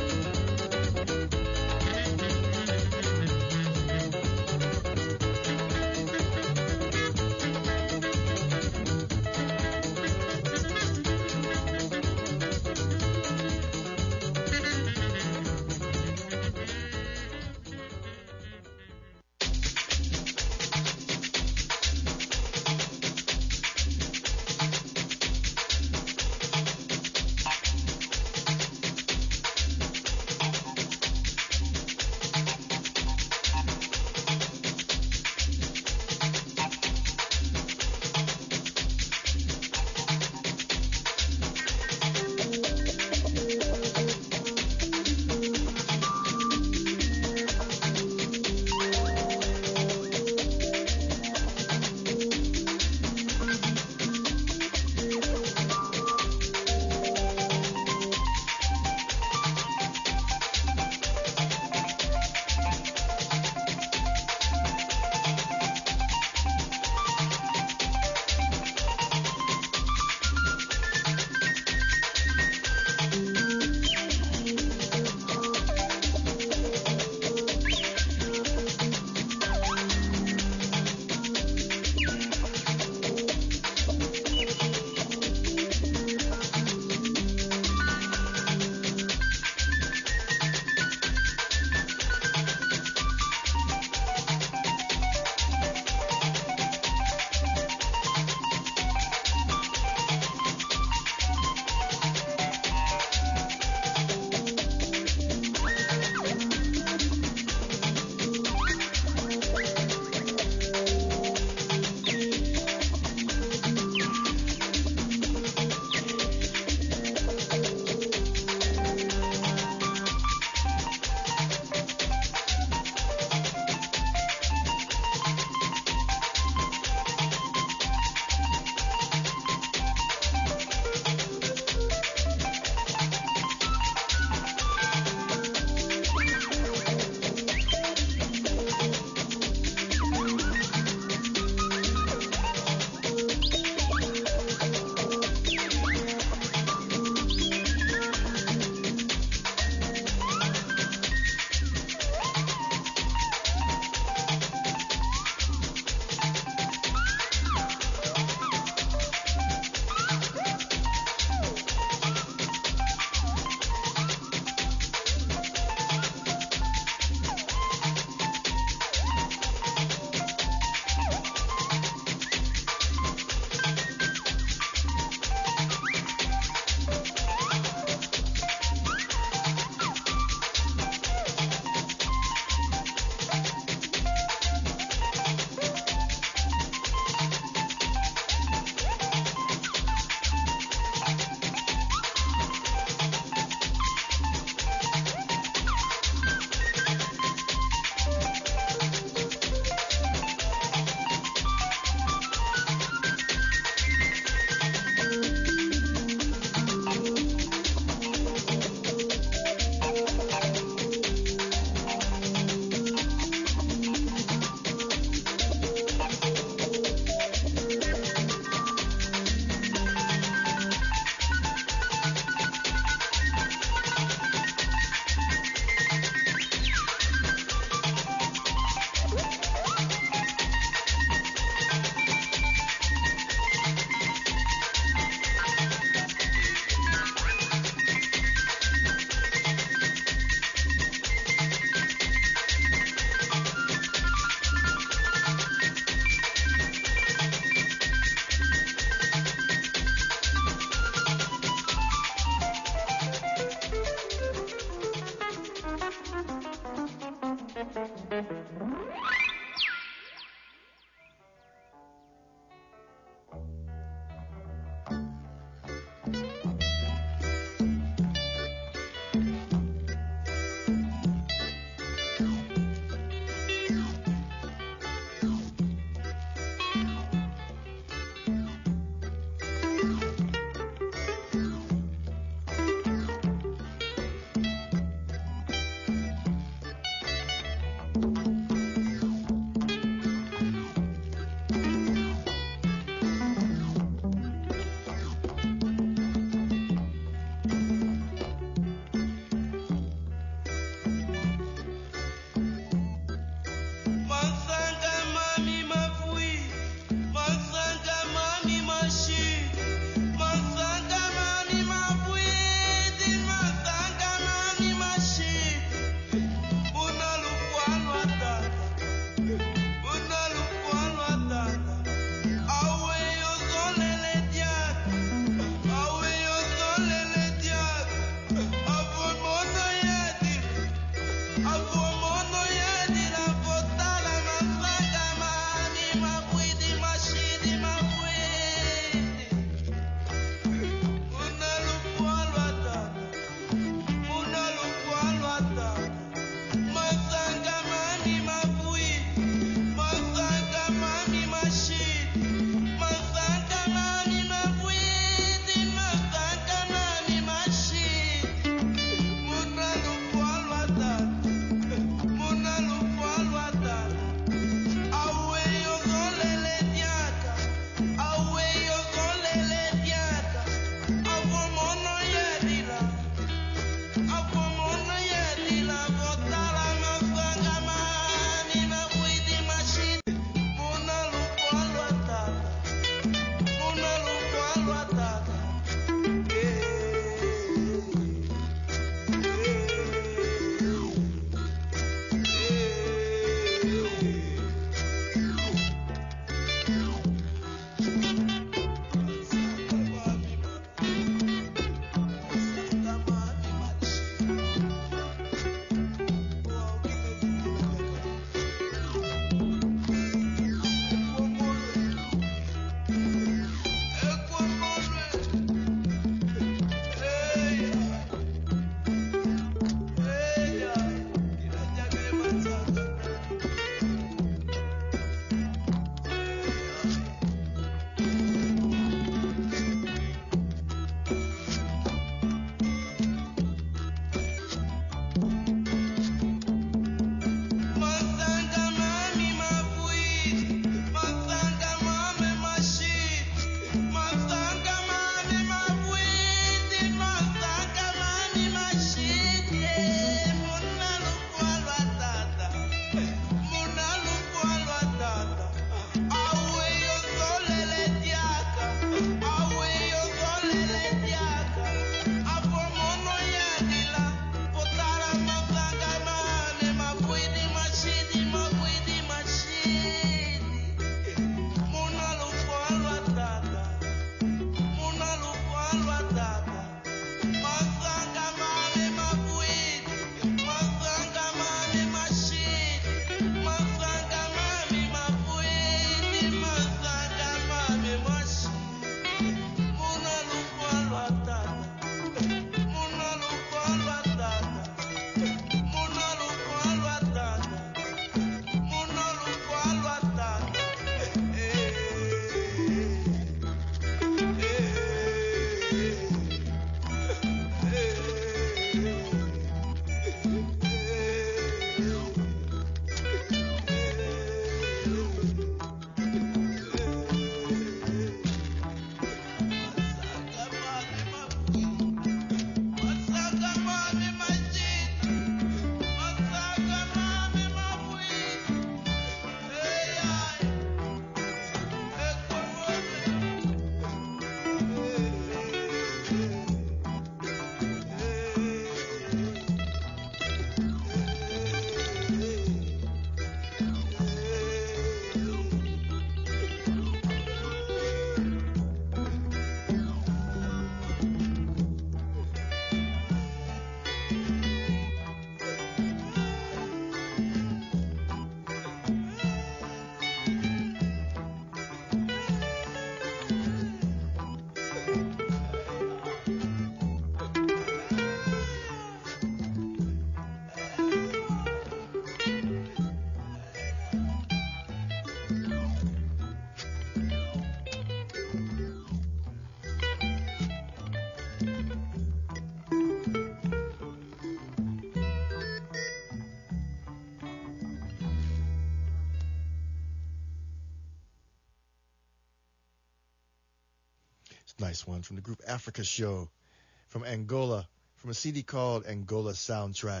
Nice one from the group Africa Show from Angola, from a CD called Angola Soundtrack.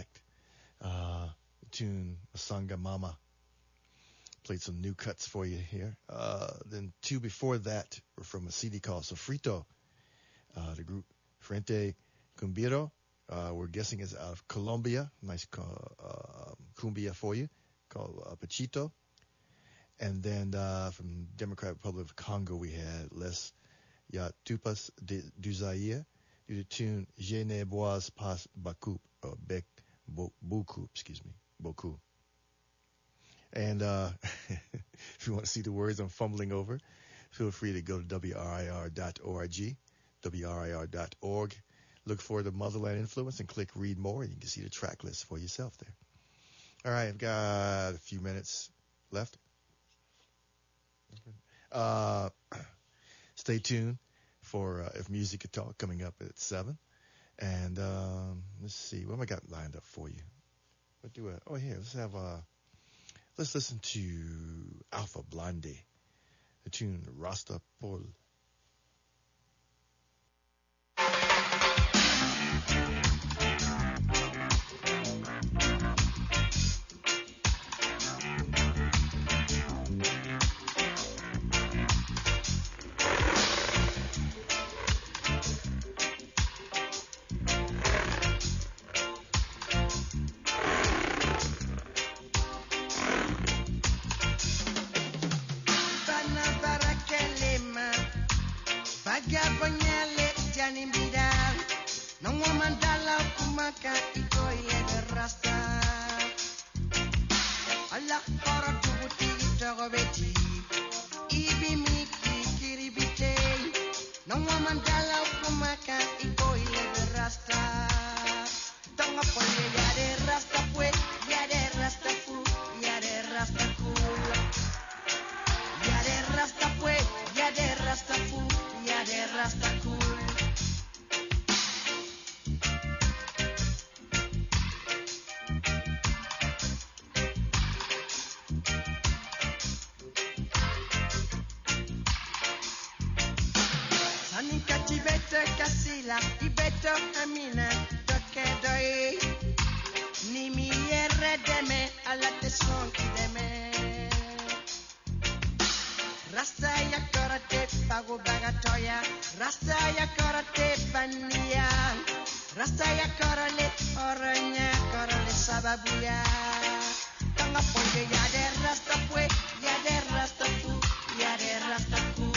The tune Masanga Mama. Played some new cuts for you here. Then two before that were from a CD called Sofrito. The group Frente Cumbiro, we're guessing is out of Colombia. Nice cumbia for you, called Pachito. And then from Democratic Republic of Congo, we had Les Yatupas du Zaire, do the tune Je ne bois pas beaucoup, or beaucoup, beaucoup. And if you want to see the words I'm fumbling over, feel free to go to WRIR.org, WRIR.org. Look for the Motherland Influence and click Read More, and you can see the track list for yourself there. All right, I've got a few minutes left. Stay tuned for If Music Could Talk coming up at 7. And let's see, what have I got lined up for you? Let's listen to Alpha Blondy, the tune Rasta Pol. No woman dala kumaka iko ile de rasta. Tonga poye ya de rasta pue, ya de rasta fu, ya de rasta cool. Ya de rasta pue, ya de rasta fu, ya de rasta cool. Kasila, ibeto amina, toke doi. Ni mi deme, ala te sonki deme. Rasta ya korate, pago bagatoya. Rasta ya korate, bania. Rasta ya korale, oranya, korale sababuya. Tanga ponge ya de rasta pue, ya de rasta fu, ya de rasta cool.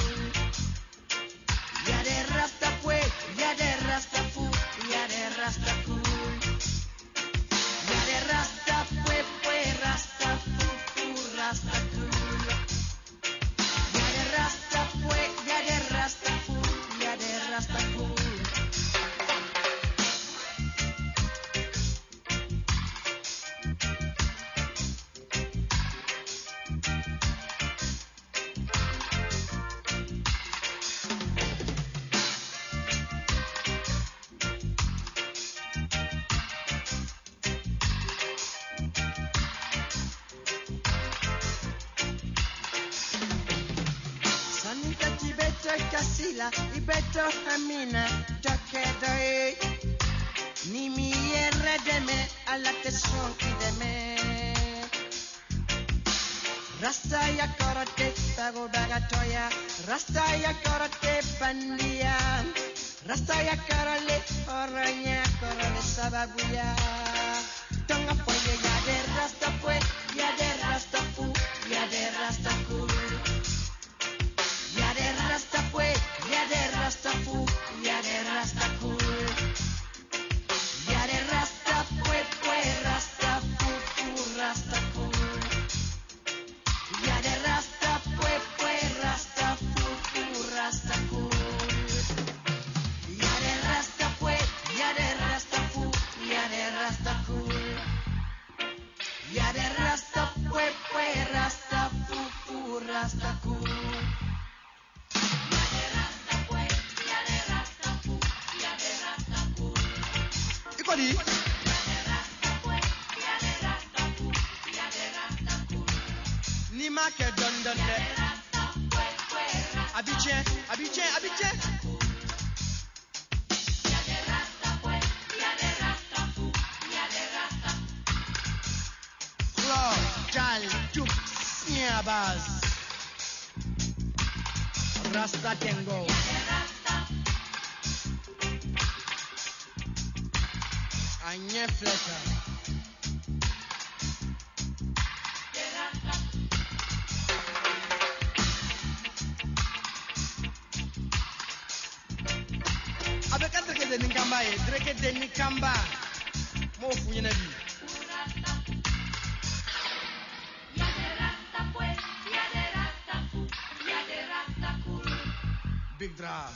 Ya de rasta pue, ya de rasta fu, ya de rasta cool. Ya de rasta pue, rasta fu, rasta cool. Ya de rasta pue, ya de rasta fu, ya de rasta cool. Kasila, ibeto amina, toke doi. Ni mi deme, ala te sonki deme. Rasta ya korate, pago bagatoya. Rasta ya korate, bandia. Rasta ya korale, oranya, korale sababuya. Tonga poye ya de rasta pue, ya de rasta fu, ya de rasta cool. Ya de rasta pue, ya de rasta fu, ya de rasta cool. Ya de rasta pue, rasta fu, rasta cool. Ya de rasta pue, rasta fu, rasta cool. Ya de rasta pue, ya de rasta fu, ya de rasta cool. Ya de rasta pue, rasta fu, rasta cool. Ikodi. Ni ma ke don don de. Abidjan, Abidjan, Abidjan. Claude, Jal, Juk, Sniabaz. Rasta Tengo. Anye Fletcher. Abeka treke de Nikamba e, treke de Nikamba. Mo funye na bi. Big drop.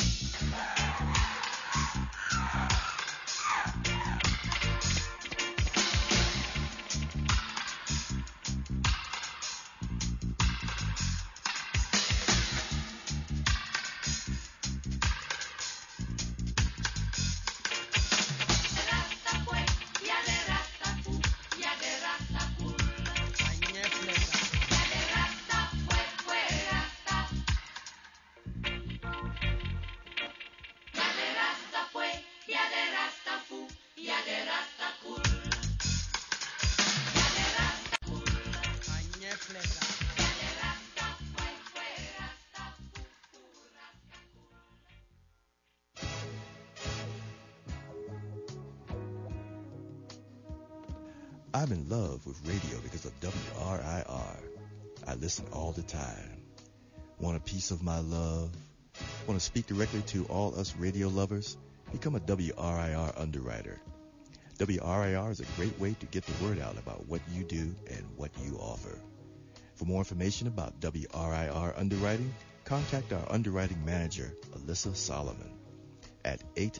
I'm in love with radio because of WRIR. I listen all the time. Want a piece of my love? Want to speak directly to all us radio lovers? Become a WRIR underwriter. WRIR is a great way to get the word out about what you do and what you offer. For more information about WRIR underwriting, contact our underwriting manager, Alyssa Solomon, at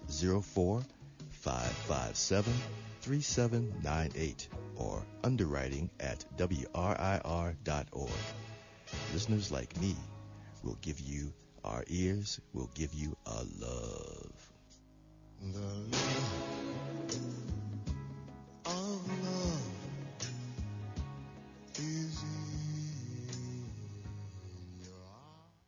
804-557-3798 or underwriting at WRIR.org. Listeners like me will give you our ears, will give you our love. The love of love is in your heart.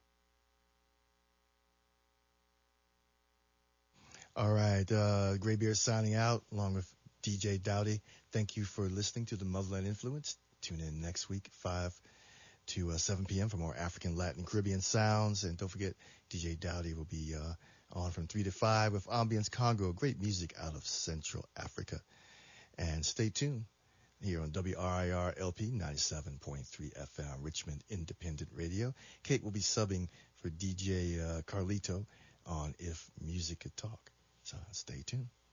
All right, Graybeard signing out along with DJ Dowdy. Thank you for listening to the Motherland Influence. Tune in next week, 5 to 7 p.m. for more African, Latin, Caribbean sounds. And don't forget, DJ Dowdy will be on from 3 to 5 with Ambience Congo, great music out of Central Africa. And stay tuned here on WRIR LP 97.3 FM, Richmond Independent Radio. Kate will be subbing for DJ Carlito on If Music Could Talk. So stay tuned.